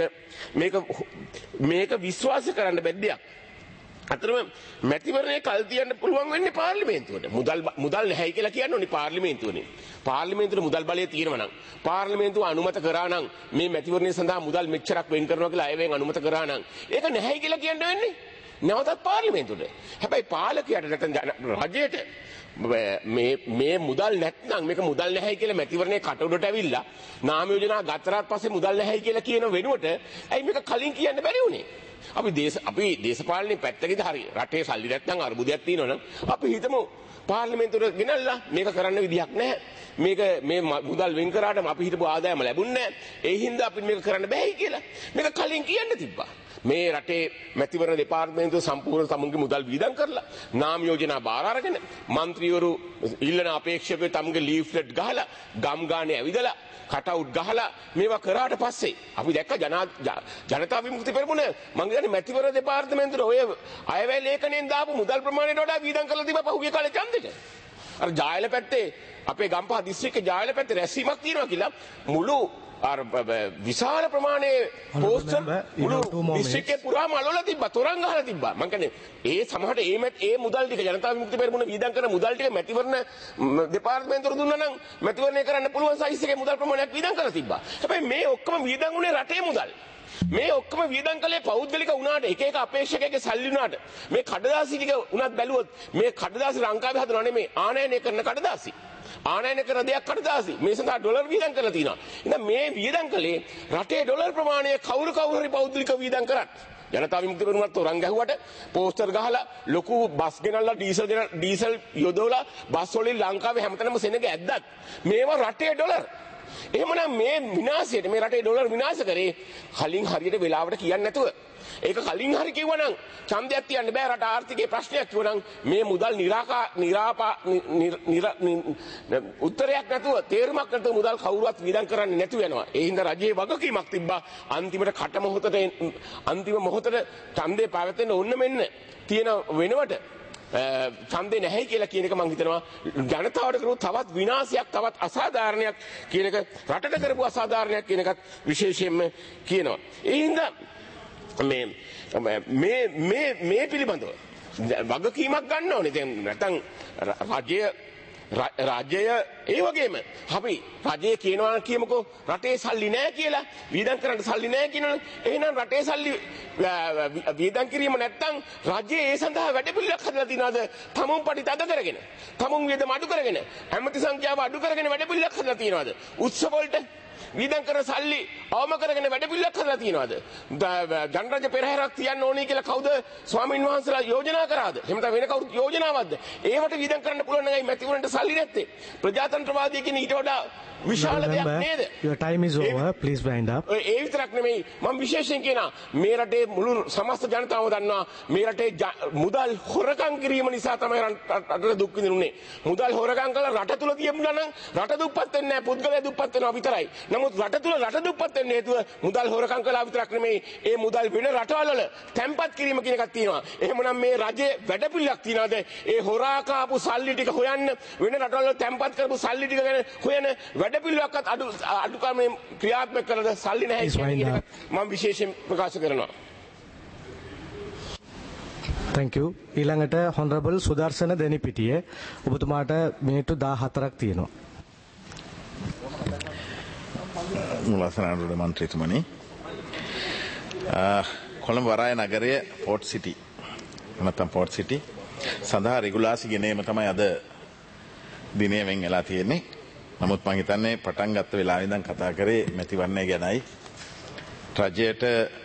මේක විශ්වාස කරන්න බැරි දෙයක්. අතරම මැතිවරණයේ කල් තියන්න පුළුවන් වෙන්නේ පාර්ලිමේන්තුවට. මුදල් නැහැයි කියලා කියන්න ඕනේ පාර්ලිමේන්තුවනේ. පාර්ලිමේන්තුවේ මුදල් බලය තියෙනවා නම් පාර්ලිමේන්තුව අනුමත කරා නම් මේ මැතිවරණය සඳහා මුදල් මෙච්චරක් වෙන් කරනවා කියලා අයවැයෙන් අනුමත කරා නම් ඒක නැහැයි කියලා කියන්න වෙන්නේ නැවතත් පාර්ලිමේන්තුවට. හැබැයි පාලකයාට නැත්නම් රජයට මේ මුදල් නැත්නම් මේක මුදල් නැහැයි කියලා මැතිවරණයේ කටුඩට ඇවිල්ලා නාම යෝජනා ගත්තාට පස්සේ මුදල් නැහැයි කියලා කියන වෙනුවට ඇයි මේක කලින් කියන්න බැරි වුනේ? අපි දේශපාලනේ පැත්තකදී හරි රටේ සල්ලි නැත්නම් අර්බුදයක් තියෙනවනම් අපි හිතමු පාර්ලිමේන්තුවට ගෙනල්ලා මේක කරන්න විදියක් නැහැ. මේ මුදල් වෙන් කරාටම අපි හිතපු ආදායම ලැබුණේ නැහැ. ඒ හින්දා අපිට මේක කරන්න බෑයි කියලා. මේක කලින් කියන්න තිබ්බා. මේ රටේ මැතිවරණ දෙපාර්තමේන්තුව සම්පූර්ණ තමුන්ගේ මුදල් වීදම් කරලා නාම යෝජනා බාර අරගෙන മന്ത്രിවරු ඉල්ලන අපේක්ෂකයෝ තමුන්ගේ ලීෆ්ලට් ගහලා ගම් ගානේ ඇවිදලා කටවුට් ගහලා මේවා කරාට පස්සේ අපි දැක්ක ජනතා විමුක්ති පෙරමුණ මං කියන්නේ මැතිවරණ දෙපාර්තමේන්තුවේ ඔය අයවැය ලේඛනයෙන් දාපු මුදල් ප්‍රමාණයට වඩා වීදම් කරලා තිබ්බා පහුගිය කාලේ ඡන්දෙට. අර ජායල පැත්තේ අපේ ගම්පහ දිස්ත්‍රික්කේ ජායල පැත්තේ රැස්වීමක් තියෙනවා කියලා මුළු අර විශාල ප්‍රමාණයේ පෝස්ටර් මුළු දිස්ත්‍රික්කේ පුරාම අලවලා තිබ්බා, තොරන් ගහලා තිබ්බා. මං කියන්නේ ඒ සමහරට ඒ මුදල් ටික ජනතා විමුක්ති පෙරමුණ වීදම් කරන මුදල් ටික මැතිවරණ දෙපාර්තමේන්තුවට දුන්නා නම් මැතිවරණය කරන්න පුළුවන් සයිස් එකේ මුදල් ප්‍රමාණයක් වීදම් කරලා තිබ්බා. හැබැයි මේ ඔක්කොම වීදම් උනේ රටේ මුදල්. මේ ඔක්කොම වියදම් කළේ පෞද්ගලික වුණාට එක එක අපේක්ෂකයෙක්ගේ සල්ලි වුණාට මේ කඩදාසි ටික උනත් බැලුවොත් මේ කඩදාසි ලංකාවේ හදනව නෙමෙයි ආනයනය කරන කඩදාසි. ආනයනය කරන දෙයක් කඩදාසි. මේ සඳහා ඩොලර් වියදම් කරලා තිනවා. එහෙනම් මේ වියදම් කළේ රටේ ඩොලර් ප්‍රමාණය කවුරු හරි පෞද්ගලික වියදම් කරත් ජනතා විමුක්ති පෙරමුණත් තරංග ගැහුවට පෝස්ටර් ගහලා ලොකු බස් ගෙනල්ලා ඩීසල් යොදවලා බස් වලින් ලංකාවේ හැමතැනම සෙනග ඇද්දත් මේවා රටේ ඩොලර්. එහෙමනම් මේ විනාශයට මේ රටේ ඩොලර් විනාශ කරේ කලින් හරියට වෙලාවට කියන්නේ නැතුව. ඒක කලින් හරි කිව්වනම් ඡන්දයක් තියන්න බෑ රට ආර්ථිකයේ ප්‍රශ්නයක් කිව්වනම් මේ මුදල් උත්තරයක් නැතුව තේරුමක් නැතුව මුදල් කවුරුවත් වියදම් කරන්නේ නැතුව යනවා. ඒ හින්දා රජයේ වගකීමක් තිබ්බා අන්තිමට කට මොහොතට අන්තිම මොහොතට ඡන්දේ පැවැත්වෙන්න ඕන මෙන්න තියෙන වෙනවට ඡන්දේ නැහැ කියලා කියන එක මම හිතනවා ජනතාවට කරපු තවත් විනාශයක් තවත් අසාධාරණයක් කියන එක රටට කරපු අසාධාරණයක් කියන එකත් විශේෂයෙන්ම කියනවා. ඒ හින්දා මේ පිළිබඳව වගකීමක් ගන්න ඕනේ. දැන් නැත්නම් රාජ්‍යය ඒ වගේම අපි රජය කියනවා කියමුකෝ රටේ සල්ලි නැහැ කියලා වියදම් කරන්න සල්ලි නැහැ කියනවනේ. එහෙනම් රටේ සල්ලි වියදම් කිරීම නැත්නම් රජයේ ඒ සඳහා වැඩපිළිවෙලක් හදලා තියනවාද? තමුන් පඩි තද කරගෙන, තමුන් වියදම් අඩු කරගෙන, ඇමති සංඛ්‍යාව අඩු කරගෙන වැඩපිළිවෙලක් හදලා තියනවාද? උත්සව වලට වියදම් කරන සල්ලි අවම කරගෙන වැඩපිළිවෙලක් හදලා තියනවාද? ජනරජ පෙරහැරක් තියන්න ඕනේ කියලා කවුද ස්වාමීන් වහන්සේලා යෝජනා කරාද? එහෙම නැත්නම් වෙන කවුරුත් යෝජනාවක්ද? ඒවට වියදම් කරන්න පුළුවන් නේයි මැතිවරණට සල්ලි නැත්තේ. ප්‍රජාතන්ත්‍රවාදී කියන ඊට වඩා විශාල දෙයක් නේද? Your time is over. Please wind up. ඒ විතරක් නෙමෙයි මම විශේෂයෙන් කියනවා මේ රටේ මුළු සමස්ත ජනතාවම දන්නවා මේ රටේ මුදල් හොරකම් කිරීම නිසා තමයි රටට දුක් විඳින්නේ. මුදල් හොරකම් කළා රට තුල තියමුණා නම් රට දුප්පත් වෙන්නේ නැහැ. පුද්ගලයා දුප්පත් වෙනවා විතරයි. නමුත් රට තුල රට දුප්පත් වෙන්න හේතුව මුදල් හොරකම් කළා විතරක් නෙමෙයි ඒ මුදල් වෙන රටවල වල තැන්පත් කිරීම කියන එකක් තියෙනවා. එහෙමනම් මේ රජේ වැඩපිළිවෙලක් තියනවාද? ඒ හොරා කාපු සල්ලි ටික හොයන්න වෙන රටවල වල තැන්පත් කරපු සල්ලි ටික ගැන හොයන වැඩපිළිවෙලක්වත් අඩු කමේ ක්‍රියාත්මක කරලා සල්ලි නැහැ කියන එක මම විශේෂයෙන් ප්‍රකාශ කරනවා. Thank you. ඊළඟට Honorable සුදර්ශන දෙනිපිටිය ඔබතුමාට මිනිත්තු 14ක් තියෙනවා. මුලසනාරුද මන්ත්‍රීතුමනි කොළඹ වරාය නගරය පෝට් සිටි නැත්නම් පෝට් සිටි සඳහා රෙගුලාසි ගෙනීම තමයි අද දිනේ වෙන් වෙලා තියෙන්නේ. නමුත් මම හිතන්නේ පටන් ගත්ත වෙලාවෙ ඉඳන් කතා කරේ මැතිවරණය ගැනයි. රජයට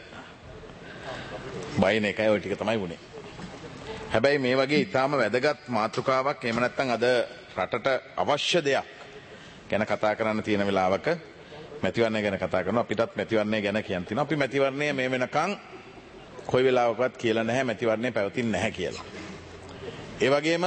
බයින එකයි ওই ටික තමයි වුනේ. හැබැයි මේ වගේ ඊටාම වැදගත් මාතෘකාවක් එහෙම නැත්නම් අද රටට අවශ්‍ය දෙයක් ගැන කතා කරන්න තියෙන වෙලාවක මැතිවරණය ගැන කතා කරනවා. අපිටත් මැතිවරණය ගැන කියන්න තියෙනවා. අපි මැතිවරණය මේ වෙනකන් කොයි වෙලාවකවත් කියලා නැහැ මැතිවරණය පැවතින්නේ නැහැ කියලා. ඒ වගේම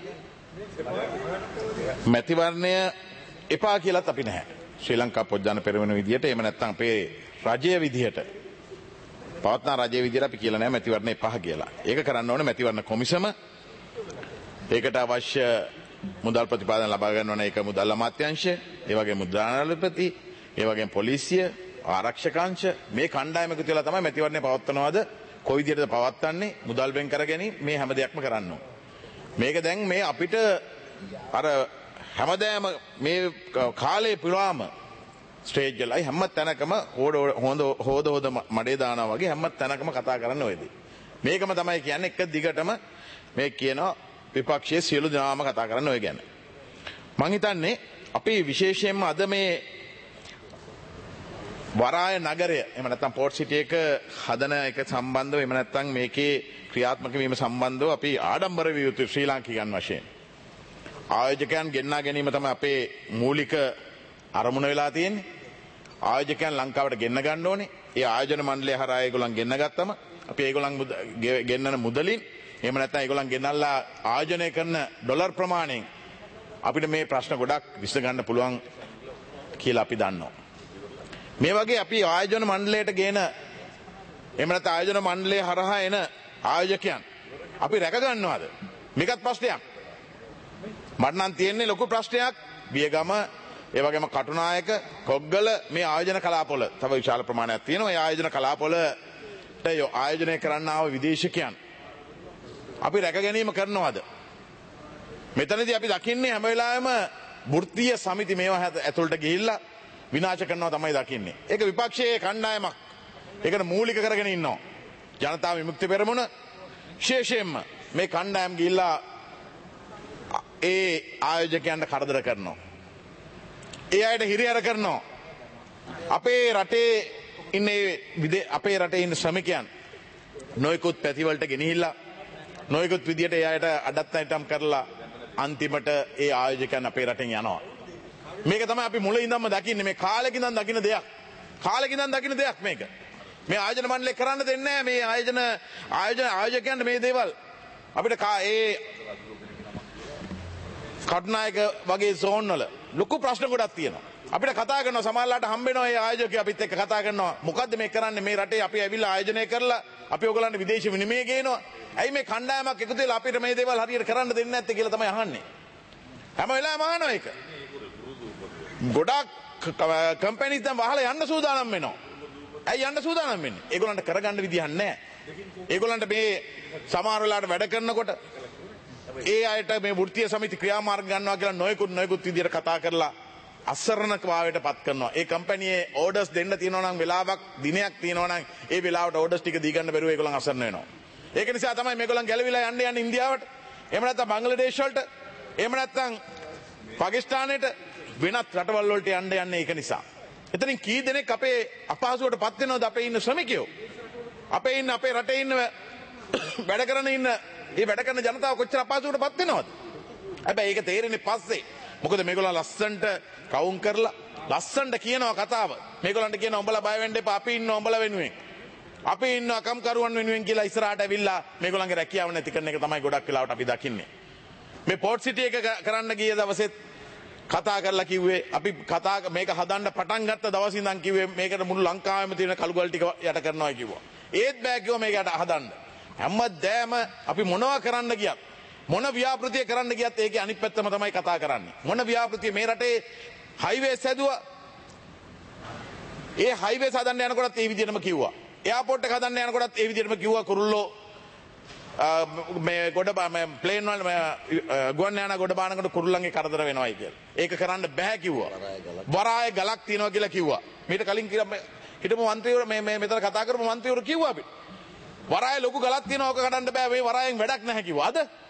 මැතිවරණය එපා කියලාත් අපි නැහැ. ශ්‍රී ලංකා පොජ්ජන පෙරමුණ විදියට එහෙම නැත්නම් අපේ රජයේ විදියට පවත්නා රජයේ විදියට අපි කියලා නැහැ මැතිවරණ එපා කියලා. ඒක කරන්න ඕනේ මැතිවරණ කොමිසම. ඒකට අවශ්‍ය මුදල් ප්‍රතිපාදන ලබා ගන්න ඕනේ ඒක මුදල් අමාත්‍යාංශය, ඒ වගේම මුද්‍රානාධිපති, ඒ වගේම පොලිසිය, ආරක්ෂක අංශ මේ කණ්ඩායම එකතු වෙලා තමයි මැතිවරණය පවත්වනවද කොයි විදියටද පවත්වන්නේ මුදල් වෙන් කරගෙන මේ හැම දෙයක්ම කරන්න ඕනේ. මේක දැන් මේ අපිට අර හැමදාම මේ කාලේ පුරාම ස්ටේජ් වලයි හැම තැනකම හොද මඩේ දානවා වගේ හැම තැනකම කතා කරන්න ඔයදී. මේකම තමයි කියන්නේ එක දිගටම මේ කියනවා විපක්ෂයේ සියලු දෙනාම කතා කරන්න ඔය ගැන. මං හිතන්නේ අපි විශේෂයෙන්ම අද මේ වරාය නගරය එහෙම නැත්නම් පෝට් සිටි එක හදන එක සම්බන්ධව එහෙම නැත්නම් මේකේ ක්‍රියාත්මක වීම සම්බන්ධව අපි ආඩම්බර විය යුතු ශ්‍රී ලාංකිකයන් වශයෙන් ආයෝජකයන් ගෙන්නා ගැනීම තමයි අපේ මූලික අරමුණ වෙලා තියෙන්නේ. ආයෝජකයන් ලංකාවට ගෙන්න ගන්න ඕනේ. ඒ ආයෝජන මණ්ඩලය හරහා ඒගොල්ලන් ගෙන්න ගත්තම අපි ඒගොල්ලන් ගෙන්නන මුදලින් එහෙම නැත්නම් ඒගොල්ලන් ගෙනල්ලා ආයෝජනය කරන ඩොලර් ප්‍රමාණයෙන් අපිට මේ ප්‍රශ්න ගොඩක් විසඳ ගන්න පුළුවන් කියලා අපි දන්නවා. මේ වගේ අපි ආයෝජන මණ්ඩලයට ගේන එහෙම නැත්නම් ආයෝජන මණ්ඩලය හරහා එන ආයෝජකයන් අපි රැක ගන්නවද? මේකත් ප්‍රශ්නයක්. මට නම් තියෙන්නේ ලොකු ප්‍රශ්නයක් බියගම ඒ වගේම කටුනායක කොග්ගල මේ ආයෝජන කලාපවල තව විශාල ප්‍රමාණයක් තියෙනවා. ඒ ආයෝජන කලාපවලට ආයෝජනය කරන්න ආව විදේශිකයන් අපි රැක ගැනීම කරනවද? මෙතනදී අපි දකින්නේ හැම වෙලාවෙම වෘත්තීය සමිති මේවා ඇතුළට ගිහිල්ලා විනාශ කරනවා තමයි දකින්නේ. ඒක විපක්ෂයේ කණ්ඩායමක් ඒකට මූලික කරගෙන ඉන්නවා. ජනතා විමුක්ති පෙරමුණ විශේෂයෙන්ම මේ කණ්ඩායම් ගිහිල්ලා ඒ ආයෝජකයන්ට කරදර කරනවා. ඒ අයට හිරිහැර කරනවා. අපේ රටේ ඉන්නේ අපේ රටේ ඉන්න ශ්‍රමිකයන් නොයෙකුත් පැතිවලට ගෙනහිල්ලා නොයෙකුත් විදියට ඒ අයට අඩත්තරටම් කරලා අන්තිමට ඒ ආයෝජකයන් අපේ රටෙන් යනවා. මේක තමයි අපි මුල ඉඳන්ම දකින්නේ. මේ කාලෙක ඉඳන් දකින්න දෙයක්. කාලෙක ඉඳන් දකින්න දෙයක් මේක. මේ ආයෝජන මණ්ඩලය කරන්න දෙන්නේ නැහැ මේ ආයෝජකයන්ට මේ දේවල්. අපිට ඒ කටුනායක වගේ සෝන් වල ලොකු ප්‍රශ්න ගොඩක් තියෙනවා. අපිට කතා කරනවා සමහරලාට හම්බ වෙනවා ඒ ආයෝජකයෝ අපිත් එක්ක කතා කරනවා. මොකද්ද මේ කරන්නේ මේ රටේ අපි ඇවිල්ලා ආයෝජනය කරලා අපි ඔයගොල්ලන්ට විදේශ විනිමය ගේනවා. ඇයි මේ කණ්ඩායමක් එකතු වෙලා අපිට මේ දේවල් හරියට කරන්න දෙන්නේ නැත්තේ කියලා තමයි අහන්නේ. හැම වෙලාවෙම අහනවා ඒක. ගොඩක් කම්පැනිස් දැන් වහලා යන්න සූදානම් වෙනවා. ඇයි යන්න සූදානම් වෙන්නේ? ඒගොල්ලන්ට කරගන්න විදිහක් නැහැ. ඒගොල්ලන්ට මේ සමහර වෙලාවට වැඩ කරනකොට ඒ අයට මේ වෘත්තීය සමිති ක්‍රියාමාර්ග ගන්නවා කියලා නොයෙකුත් විදිහට කතා කරලා අසරණ භාවයට පත් කරනවා. ඒ කම්පැනියේ ඕඩර්ස් දෙන්න තියෙනවා නම් වෙලාවක් දිනයක් තියෙනවා නම් ඒ වෙලාවට ඕඩර්ස් ටික දී ගන්න බැරුව ඒගොල්ලන් අසරණ වෙනවා. ඒක නිසා තමයි මේගොල්ලන් ගැලවිලා යන්නේ ඉන්දියාවට. එහෙම නැත්නම් බංග්ලාදේශ වලට. එහෙම නැත්නම් පාකිස්තානයට වෙනත් රටවල් වලට යන්නේ ඒක නිසා. එතනින් කී දෙනෙක් අපේ අපහසුවට පත් වෙනවද අපේ ඉන්න ශ්‍රමිකයෝ? අපේ රටේ ඉන්න වැඩ කරන ජනතාව කොච්චර අපහසුවට පත් වෙනවද? හැබැයි ඒක තේරෙන්නේ පස්සේ. මොකද මේගොල්ලෝ ලස්සන්ට කවුම් කරලා ලස්සන්ට කියනවා කතාව. මේගොල්ලන්ට කියනවා උඹලා බය වෙන්න එපා අපි ඉන්නවා උඹලා වෙනුවෙන්. අපි ඉන්නවා කම්කරුවන් වෙනුවෙන් කියලා ඉස්සරහට ඇවිල්ලා මේගොල්ලන්ගේ රැකියාව නැති කරන එක තමයි ගොඩක් වෙලාවට අපි දකින්නේ. මේ පෝට් සිටි එක කරන්න ගිය දවසෙත් කතා කරලා කිව්වේ අපි මේක හදන්න පටන් ගත්ත දවස් ඉඳන් කිව්වේ මේකට මුළු ලංකාවෙම තියෙන කළුගල් ටික යට කරනවා කිව්වා. ඒත් බෑ කිව්වා මේකට හදන්න. හැමදාම අපි මොනවා කරන්න ගියත් මොන ව්‍යාපෘතිය කරන්න ගියත් ඒකේ අනිත් පැත්තම තමයි කතා කරන්නේ. මොන ව්‍යාපෘතිය මේ රටේ හයිවේස් හැදුවා. ඒ හයිවේස් හදන්න යනකොටත් ඒ විදිහටම කිව්වා. එයාපෝට් එක හදන්න යනකොටත් ඒ විදිහටම කිව්වා කුරුල්ලෝ මේ ප්ලේන් වල ගුවන් යාන ගොඩ බානකට කුරුල්ලන්ගේ කරදර වෙනවයි කියලා. ඒක කරන්න බෑ කිව්වා. වරාය ගලක් තියනවා කියලා කිව්වා. මීට කලින් හිටපු මන්ත්‍රීවරු මේ මෙතන කතා කරපු මන්ත්‍රීවරු කිව්වා අපි. වරාය ලොකු ගලක් තියනවා ඕක කඩන්න බෑ මේ වරායෙන් වැඩක් නැහැ කිව්වා.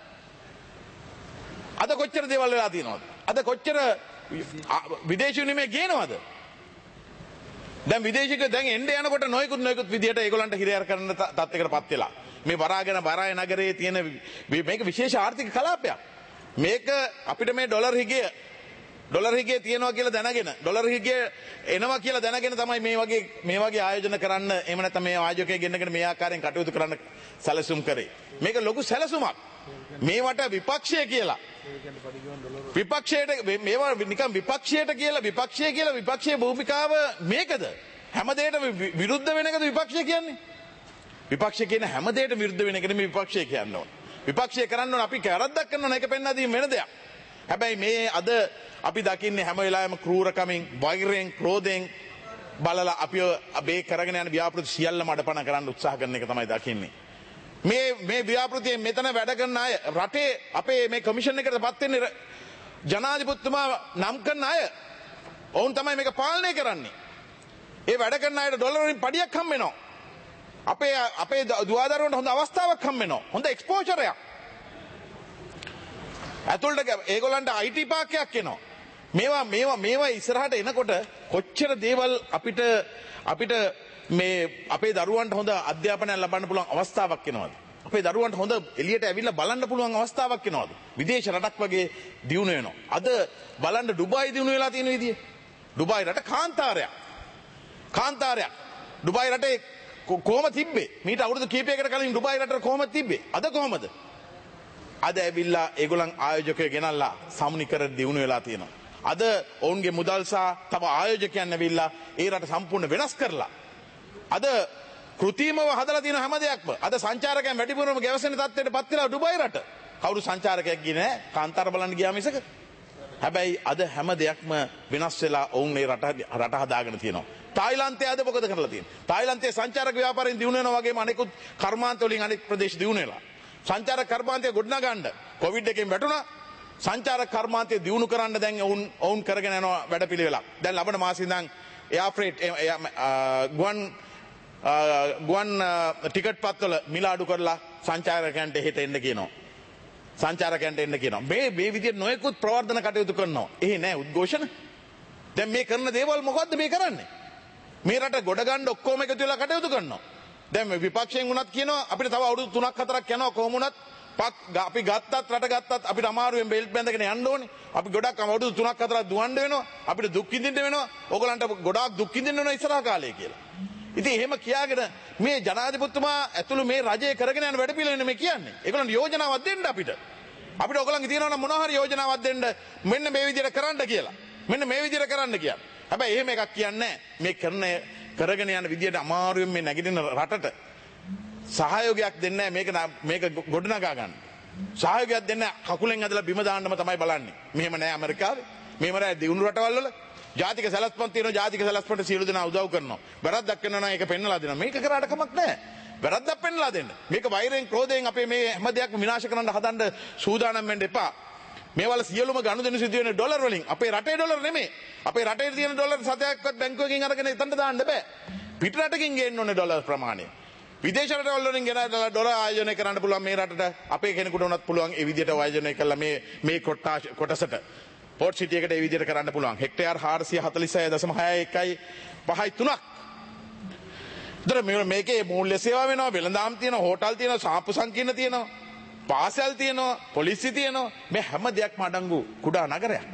අද කොච්චර දේවල් වෙලා තියෙනවද? අද කොච්චර විදේශ විනිමය ගේනවද? දැන් විදේශික දැන් එන්නේ යනකොට නොයෙකුත් විදියට ඒගොල්ලන්ට හිරිහැර කරන තත්යකටපත් වෙලා. මේ වරාය නගරයේ තියෙන මේක විශේෂ ආර්ථික කලාපයක්. මේක අපිට මේ ඩොලර් හිගේ තියෙනවා කියලා දැනගෙන ඩොලර් හිගේ එනවා කියලා දැනගෙන තමයි මේ වගේ ආයෝජන කරන්න එහෙම නැත්නම් මේ ආයෝජකයෙක් ගෙන්නගෙන මේ ආකාරයෙන් කටයුතු කරන්න සැලසුම් කරේ. මේක ලොකු සැලසුමක්. මේවට විපක්ෂය කියලා මේවා නිකන් විපක්ෂයේ භූමිකාව මේකද? හැමදේට විරුද්ධ වෙන එකද විපක්ෂය කියන්නේ? විපක්ෂය කියන හැමදේට විරුද්ධ වෙන එකනේ මේ විපක්ෂය කියන්නේ. විපක්ෂය කරන්න ඕන අපි කරද්දක් කරනවා නේ ඒක පෙන්වා දීම වෙන දෙයක්. හැබැයි මේ අද අපි දකින්නේ හැම වෙලාවෙම ක්‍රූරකමින්, වෛරයෙන්, ක්‍රෝධයෙන් බලලා අපි මේ කරගෙන යන ව්‍යාපෘති සියල්ලම අඩපණ කරන්න උත්සාහ කරන එක තමයි දකින්නේ. මේ ව්‍යාපෘතියෙන් මෙතන වැඩ කරන අය රටේ අපේ මේ කමිෂන් එකටපත් වෙන්නේ ජනාධිපතිතුමා නම් කරන අය. ඔවුන් තමයි මේක පාලනය කරන්නේ. ඒ වැඩ කරන අයට ඩොලර් වලින් පඩියක් හම්බ වෙනවා. අපේ දුවදරුවන්ට හොඳ අවස්ථාවක් හම්බ වෙනවා. හොඳ එක්ස්පෝෂර් එකක්. ඇතුළට ඒගොල්ලන්ට IT පාක්කයක් එනවා. මේවා ඉස්සරහට එනකොට කොච්චර දේවල් අපිට මේ අපේ දරුවන්ට හොඳ අධ්‍යාපනයක් ලබන්න පුළුවන් අවස්ථාවක් එනවද? අපේ දරුවන්ට හොඳ එළියට ඇවිල්ලා බලන්න පුළුවන් අවස්ථාවක් එනවද? විදේශ රටක් වගේ දියුණු වෙනවා. අද බලන්න ඩුබායි දියුණු වෙලා තියෙන විදිය. ඩුබායි රට කාන්තාරයක්. ඩුබායි රටේ කොහොම තිබ්බේ? මීට අවුරුදු කීපයකට කලින් ඩුබායි රට කොහොමද තිබ්බේ? අද කොහොමද? අද ඇවිල්ලා ඒගොල්ලන් ආයෝජකයෝ ගෙනල්ලා සමුනිකර දියුණු වෙලා තියෙනවා. අද ඔවුන්ගේ මුදල් සහ තව ආයෝජකයන් ඇවිල්ලා ඒ රට සම්පූර්ණ වෙනස් කරලා අද කෘතිමව හදලා තියෙන හැම දෙයක්ම අද සංචාරකයන් වැඩිපුරම ගැවසෙන තත්ත්වයට පත් වෙලා ඩුබායි රට. කවුරු සංචාරකයෙක් ගියේ නැහැ කාන්තාර බලන්න ගියා මිසක. හැබැයි අද හැම දෙයක්ම වෙනස් වෙලා ඔවුන් මේ රට හදාගෙන තියෙනවා. තායිලන්තයේ අද මොකද කරලා තියෙන්නේ? තායිලන්තයේ සංචාරක ව්‍යාපාරයෙන් දියුණු වෙනවා වගේම අනෙකුත් කර්මාන්ත වලින් අනෙක් ප්‍රදේශ දියුණු වෙලා. සංචාරක කර්මාන්තය ගොඩනගන්න කොවිඩ් එකෙන් වැටුණා. සංචාරක කර්මාන්තය දියුණු කරන්න දැන් ඔවුන් කරගෙන යනවා වැඩපිළිවෙලක්. දැන් ලබන මාසෙ ඉඳන් එයා ෆ්‍රේට් ගුවන් ගුවන් ටිකට් පත්වල මිල අඩු කරලා සංචාරකයන්ට හෙට එන්න කියනවා. සංචාරකයන්ට එන්න කියනවා. මේ විදිහට නොයෙකුත් ප්‍රවර්ධන කටයුතු කරනවා. එහේ නෑ උද්ඝෝෂණ. දැන් මේ කරන දේවල් මොකද්ද මේ කරන්නේ? මේ රට ගොඩ ගන්න ඔක්කොම එකතු වෙලා කටයුතු කරනවා. දැන් මේ විපක්ෂයෙන් වුණත් කියනවා අපිට තව අවුරුදු 3ක් 4ක් යනවා කොහොම වුණත් අපි ගත්තත් රට ගත්තත් අපිට අමාරුවෙන් බෙල්ට් බැඳගෙන යන්න ඕනේ. අපි ගොඩක් අවුරුදු 3ක් 4ක් දුවන්න වෙනවා. අපිට දුක් විඳින්න වෙනවා. ඕගලන්ට ගොඩාක් දුක් විඳින්න වෙනවා ඉස්සරහ කාලේ කියලා. ඉතින් එහෙම කියාගෙන මේ ජනාධිපතිතුමා ඇතුළු මේ රජය කරගෙන යන වැඩ පිළිවෙලනේ මේ කියන්නේ. ඒගොල්ලන්ට යෝජනාවක් දෙන්න අපිට. අපිට ඕගලන්ගේ තියෙනවා නම් මොනවා හරි යෝජනාවක් දෙන්න මෙන්න මේ විදිහට කරන්න කියලා. මෙන්න මේ විදිහට කරන්න කියලා. හැබැයි එහෙම එකක් කියන්නේ මේ කරගෙන යන විදිහට අමාරුවෙන් මේ නැගිටින රටට සහයෝගයක් දෙන්නේ නැහැ මේක ගොඩනගා ගන්න. සහයෝගයක් දෙන්නේ කකුලෙන් ඇදලා බිම දාන්නම තමයි බලන්නේ. මෙහෙම නෑ ඇමරිකාවේ. මෙහෙම නෑ දියුණු රටවල් වල. ජාතික සැලැස්මක් තියෙනවා. ජාතික සැලැස්මට සියලු දෙනා උදව් කරනවා. වැරද්දක් කරනවා නම් ඒක පෙන්නලා දෙනවා. මේක කරාට කමක් නැහැ. වැරද්දක් පෙන්නලා දෙන්න. මේක වෛරයෙන් ක්‍රෝධයෙන් අපේ මේ හැම දෙයක්ම විනාශ කරන්න හදන්න සූදානම් වෙන්න එපා. මේවල සියලුම ගනුදෙනු සිදු වෙන ඩොලර් වලින් අපේ රටේ ඩොලර් නෙමෙයි. අපේ රටේ තියෙන ඩොලර් සතයක්වත් බැංකුවකින් අරගෙන එතනට දාන්න බෑ. පිට රටකින් ගේන්න ඕනේ ඩොලර් ප්‍රමාණය. විදේශ රටවල් වලින් ගෙන ඩොලර් ආයෝජනය කරන්න පුළුවන් මේ රටට අපේ කෙනෙකුට උනත් පුළුවන් ඒ විදිහට ආයෝජනය කළා මේ කොටසට පෝට් සිටි එකට ඒ විදිහට කරන්න පුළුවන්. හෙක්ටයාර් 446.1.5.3ක්. දර මේකේ මූල්‍ය සේවා වෙනවා, වෙළඳාම් තියෙනවා, හෝටල් තියෙනවා, සාප්පු සංකීර්ණ තියෙනවා, පාසල් තියෙනවා, පොලිසිය තියෙනවා. මේ හැම දෙයක්ම අඩංගු කුඩා නගරයක්.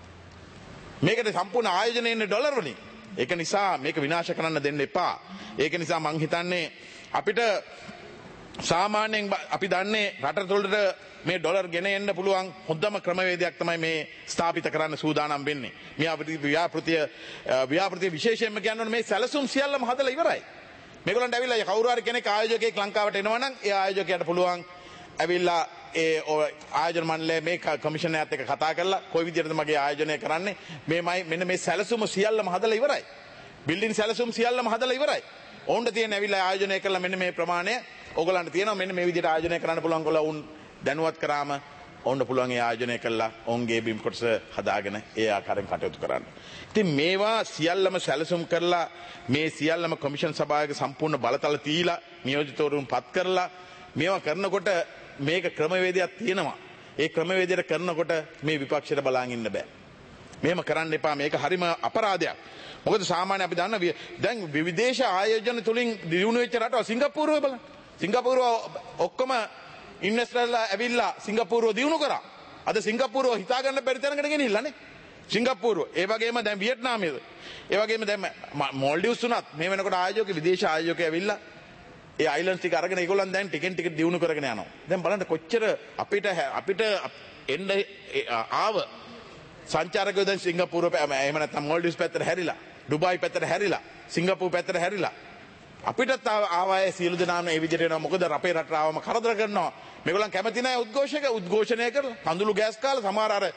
මේකට සම්පූර්ණ ආයෝජනය ඉන්නේ ඩොලර් වලින්. ඒක නිසා මේක විනාශ කරන්න දෙන්න එපා. ඒක නිසා මං හිතන්නේ අපිට සාමාන්‍යයෙන් අපි දන්නේ රට තුළට මේ ඩොලර් ගෙන එන්න පුළුවන් හොඳම ක්‍රමවේදයක් තමයි මේ ස්ථාපිත කරන්න සූදානම් වෙන්නේ. මේ ව්‍යාපෘතිය විශේෂයෙන්ම කියනවනේ මේ සැලසුම් සියල්ලම හදලා ඉවරයි. මේගොල්ලන්ට ඇවිල්ලා කවුරු හරි කෙනෙක් ආයෝජකයෙක් ලංකාවට එනවා නම් ඒ ආයෝජකයාට පුළුවන් ඇවිල්ලා ඒ ආයෝජන මණ්ඩලය මේ කමිෂනර්යත් එක්ක කතා කරලා කොයි විදිහටද මගේ ආයෝජනය කරන්නේ මේමයි මෙන්න මේ සැලසුම සියල්ලම හදලා ඉවරයි. බිල්ඩින් සැලසුම් සියල්ලම හදලා ඉවරයි. ඕන්ට තියෙන ඇවිල්ලා ආයෝජනය කරලා මෙන්න මේ ප්‍රමාණය ඕගලන්ට තියෙනවා මෙන්න මේ විදිහට ආයෝජනය කරන්න පුළුවන් කියලා උන් දැනුවත් කරාම ඕන්න පුළුවන් ඒ ආයෝජනය කළා ඔවුන්ගේ බිම් කොටස හදාගෙන ඒ ආකාරයෙන් කටයුතු කරන්න. ඉතින් මේවා සියල්ලම සැලසුම් කරලා මේ සියල්ලම කොමිෂන් සභාවක සම්පූර්ණ බලතල තීලා නියෝජිතවරුන් පත් කරලා මේවා කරනකොට මේක ක්‍රමවේදයක් තියෙනවා. ඒ ක්‍රමවේදයට කරනකොට මේ විපක්ෂයට බලන් ඉන්න බෑ. මෙහෙම කරන්න එපා. මේක හරිම අපරාධයක්. මොකද සාමාන්‍ය අපි දන්න දැන් විදේශ ආයෝජන තුලින් දියුණු වෙච්ච රටවල් සිංගප්පූරුව බලන්න. සිංගප්පූරුව ඔක්කොම ඉන්වෙස්ටර්ලා ඇවිල්ලා සිංගප්පූරුව දියුණු කරා. අද සිංගප්පූරුව හිතා ගන්න බැරි තැනකට ගෙනිහිල්ලානේ. සිංගප්පූරුව. ඒ වගේම දැන් වියට්නාමයේද. ඒ වගේම දැන් මෝල්ඩිව්ස් උනත් මේ වෙනකොට ආයෝජක විදේශ ආයෝජකයෝ ඇවිල්ලා ඒ අයිලන්ඩ්ස් ටික අරගෙන ඒගොල්ලන් දැන් ටිකෙන් ටික දියුණු කරගෙන යනවා. දැන් බලන්න කොච්චර අපිට එන්න ආව සංචාරකයෝ දැන් සිංගප්පූරුව එහෙම නැත්නම් මෝල්ඩිව්ස් පැත්තට හැරිලා, ඩුබායි පැත්තට හැරිලා, සිංගප්පූරු පැත්තට හැරිලා අපිටත් ආවයේ සියලු දෙනාම මේ විදිහට වෙනවා. මොකද අපේ රට ආවම කරදර කරනවා. මේගොල්ලන් කැමති නැහැ උද්ඝෝෂණය කරලා කඳුළු ගෑස් කාලා සමහර අර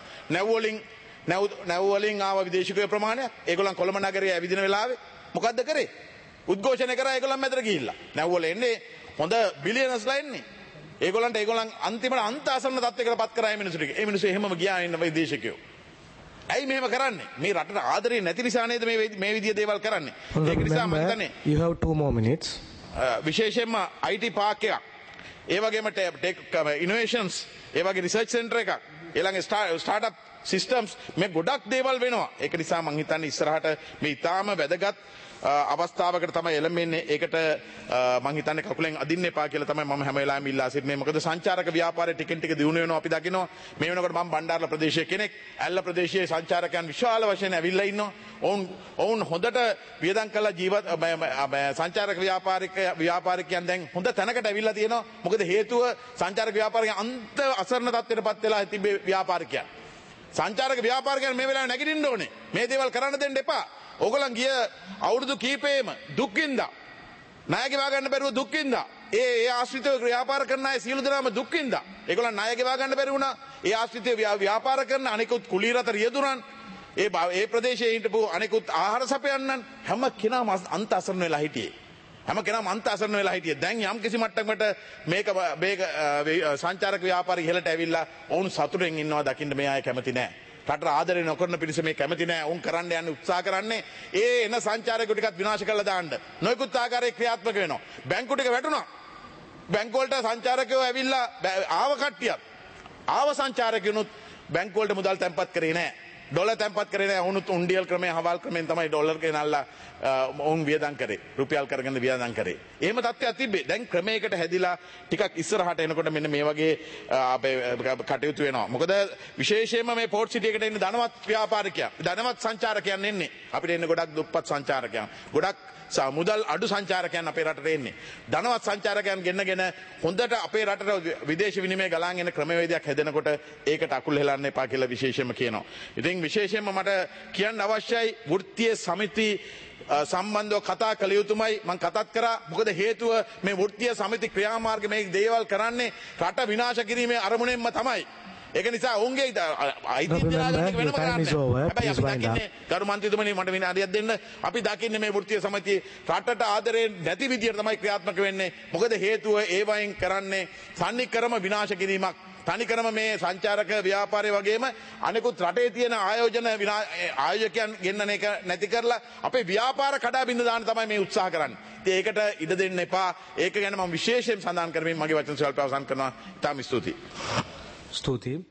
නැව් වලින් ආව විදේශිකයෝ ප්‍රමාණයක් ඒගොල්ලන් කොළඹ නගරයේ ඇවිදින වෙලාවේ මොකද්ද කරේ? උද්ඝෝෂණය කරා ඒගොල්ලන් මැදට ගිහිල්ලා. නැව් වල එන්නේ හොඳ බිලියනර්ස්ලා එන්නේ. ඒගොල්ලන් අන්තිමට අන්ත අසරණ තත්යකට පත් කරා මේ මිනිස්සු ටික. මේ මිනිස්සු එහෙමම ගියා ඉන්න විදේශිකයෝ. ඇයි මෙහෙම කරන්නේ? මේ රටට ආදරේ නැති නිසා නේද මේ විදිය දේවල් කරන්නේ? ඒක නිසා මම හිතන්නේ you have 2 more minutes. විශේෂයෙන්ම IT පාක් එකක්. ඒ වගේම ටෙක් ඉනෝවේෂන්ස්, ඒ වගේ රිසර්ච් සෙන්ටර් එකක්, ඊළඟ ස්ටාර්ට්අප් සිස්ටම්ස් මේ ගොඩක් දේවල් වෙනවා. ඒක නිසා මම හිතන්නේ ඉස්සරහට මේ ඊටාම වැදගත් අවස්ථාවකට තමයි එළඹෙන්නේ. ඒකට මම හිතන්නේ කකුලෙන් අදින්න එපා කියලා තමයි මම හැම වෙලාවෙම ඉල්ලා සිටින්නේ. මොකද සංචාරක ව්‍යාපාරය ටිකෙන් ටික දියුණු වෙනවා අපි දකිනවා. මේ වෙනකොට මම බණ්ඩාරල ප්‍රදේශයේ කෙනෙක්. ඇල්ල ප්‍රදේශයේ සංචාරකයන් විශාල වශයෙන් ඇවිල්ලා ඉන්නවා. ඔවුන් හොඳට වියදම් කළා ජීවත් සංචාරක ව්‍යාපාරිකයන් දැන් හොඳ තැනකට ඇවිල්ලා තියෙනවා. මොකද හේතුව සංචාරක ව්‍යාපාරිකයන් අන්ත අසරණ තත්ත්වයටපත් වෙලා තිබේ ව්‍යාපාරිකයන්. සංචාරක ව්‍යාපාරිකයන් මේ වෙලාවේ නැගිටින්න ඕනේ. මේ දේවල් කරන්න දෙන්න එපා. ඕගොල්ලන් ගිය අවුරුදු කීපෙම දුක් විඳා. ණය ගෙවා ගන්න බැරුව දුක් විඳා. ඒ ආශ්‍රිතව ව්‍යාපාර කරන අය සියලු දෙනාම දුක් විඳා. ඒගොල්ලන් ණය ගෙවා ගන්න බැරි වුණා. ඒ ආශ්‍රිතව ව්යාපාර කරන අනිකුත් කුලී රට රියදුරන් ඒ ප්‍රදේශයේ හිටපු අනිකුත් ආහාර සපයන්නන් හැම කෙනාම අන්ත අසරණ වෙලා හිටියේ. හැම කෙනාම අන්ත අසරණ වෙලා හිටියේ. දැන් යම් කිසි මට්ටමකට මේක සංචාරක ව්‍යාපාරي ඉහළට ඇවිල්ලා ඔවුන් සතුටෙන් ඉන්නවා දකින්න මේ අය කැමති නැහැ. රට ආදරේ නොකරන පිරිස මේ කැමති නැහැ. උන් කරන්න යන්නේ උත්සාහ කරන්නේ ඒ එන සංචාරකයෝ ටිකත් විනාශ කරලා දාන්න. නොයෙකුත් ආකාරයේ ක්‍රියාත්මක වෙනවා. බැංකු ටික වැටුණා. බැංකු වලට සංචාරකයෝ ඇවිල්ලා ආව කට්ටියක්. ආව සංචාරකයනුත් බැංකු වලට මුදල් තැන්පත් කරේ නැහැ. ඩොලර් තැන්පත් කරේ නැහැ. උණුත් උණ්ඩියල් ක්‍රමයෙන් හවල් ක්‍රමයෙන් තමයි ඩොලර් ගෙනල්ලා උන් වියදම් කරේ. රුපියල් කරගෙන වියදම් කරේ. එහෙම තත්ත්වයක් තිබ්බේ. දැන් ක්‍රමයකට හැදිලා ටිකක් ඉස්සරහට එනකොට මෙන්න මේ වගේ අපේ කටයුතු වෙනවා. මොකද විශේෂයෙන්ම මේ පෝට් සිටි එකට එන්නේ ධනවත් ව්‍යාපාරිකයන්, ධනවත් සංචාරකයන් එන්නේ. අපිට එන්නේ ගොඩක් දුප්පත් සංචාරකයන්. ගොඩක් මුදල් අඩු සංචාරකයන් අපේ රටට එන්නේ. ධනවත් සංචාරකයන් ගෙන්නගෙන හොඳට අපේ රටට විදේශ විනිමය ගලාගෙන එන ක්‍රමවේදයක් හැදෙනකොට ඒකට අකුල් හෙලන්න එපා කියලා විශේෂයෙන්ම කියනවා. ඉතින් විශේෂයෙන්ම මට කියන්න අවශ්‍යයි වෘත්තීය සමිති සම්බන්ධව කතා කළ යුතුමයි. මම කතාත් කරා. මොකද හේතුව මේ වෘත්තීය සමිති ක්‍රියාමාර්ග මේ දේවල් කරන්නේ රට විනාශ කිරීමේ අරමුණෙන්ම තමයි. ඒක නිසා ඔවුන්ගේ අයිතිය දාගන්න වෙනම කරන්නේ. හැබැයි අපි දකින්නේ ගරු මන්ත්‍රීතුමනි මට විනාඩියක් දෙන්න. අපි දකින්නේ මේ වෘත්තීය සමිතිය රටට ආදරේ නැති විදියට තමයි ක්‍රියාත්මක වෙන්නේ. මොකද හේතුව ඒ වයින් කරන්නේ තනිකරම විනාශ කිරීමක්. තනිකරම මේ සංචාරක ව්‍යාපාරය වගේම අනෙකුත් රටේ තියෙන ආයෝජකයන් ගෙන්නන එක නැති කරලා අපේ ව්‍යාපාර කඩා බිඳ දාන්න තමයි මේ උත්සාහ කරන්නේ. ඉතින් ඒකට ඉඩ දෙන්න එපා. ඒක ගැන මම විශේෂයෙන් සඳහන් කරමින් මගේ වචන ස්වල්ප අවසන් කරනවා. ඉතාම ස්තුතියි. ස්තුතියි.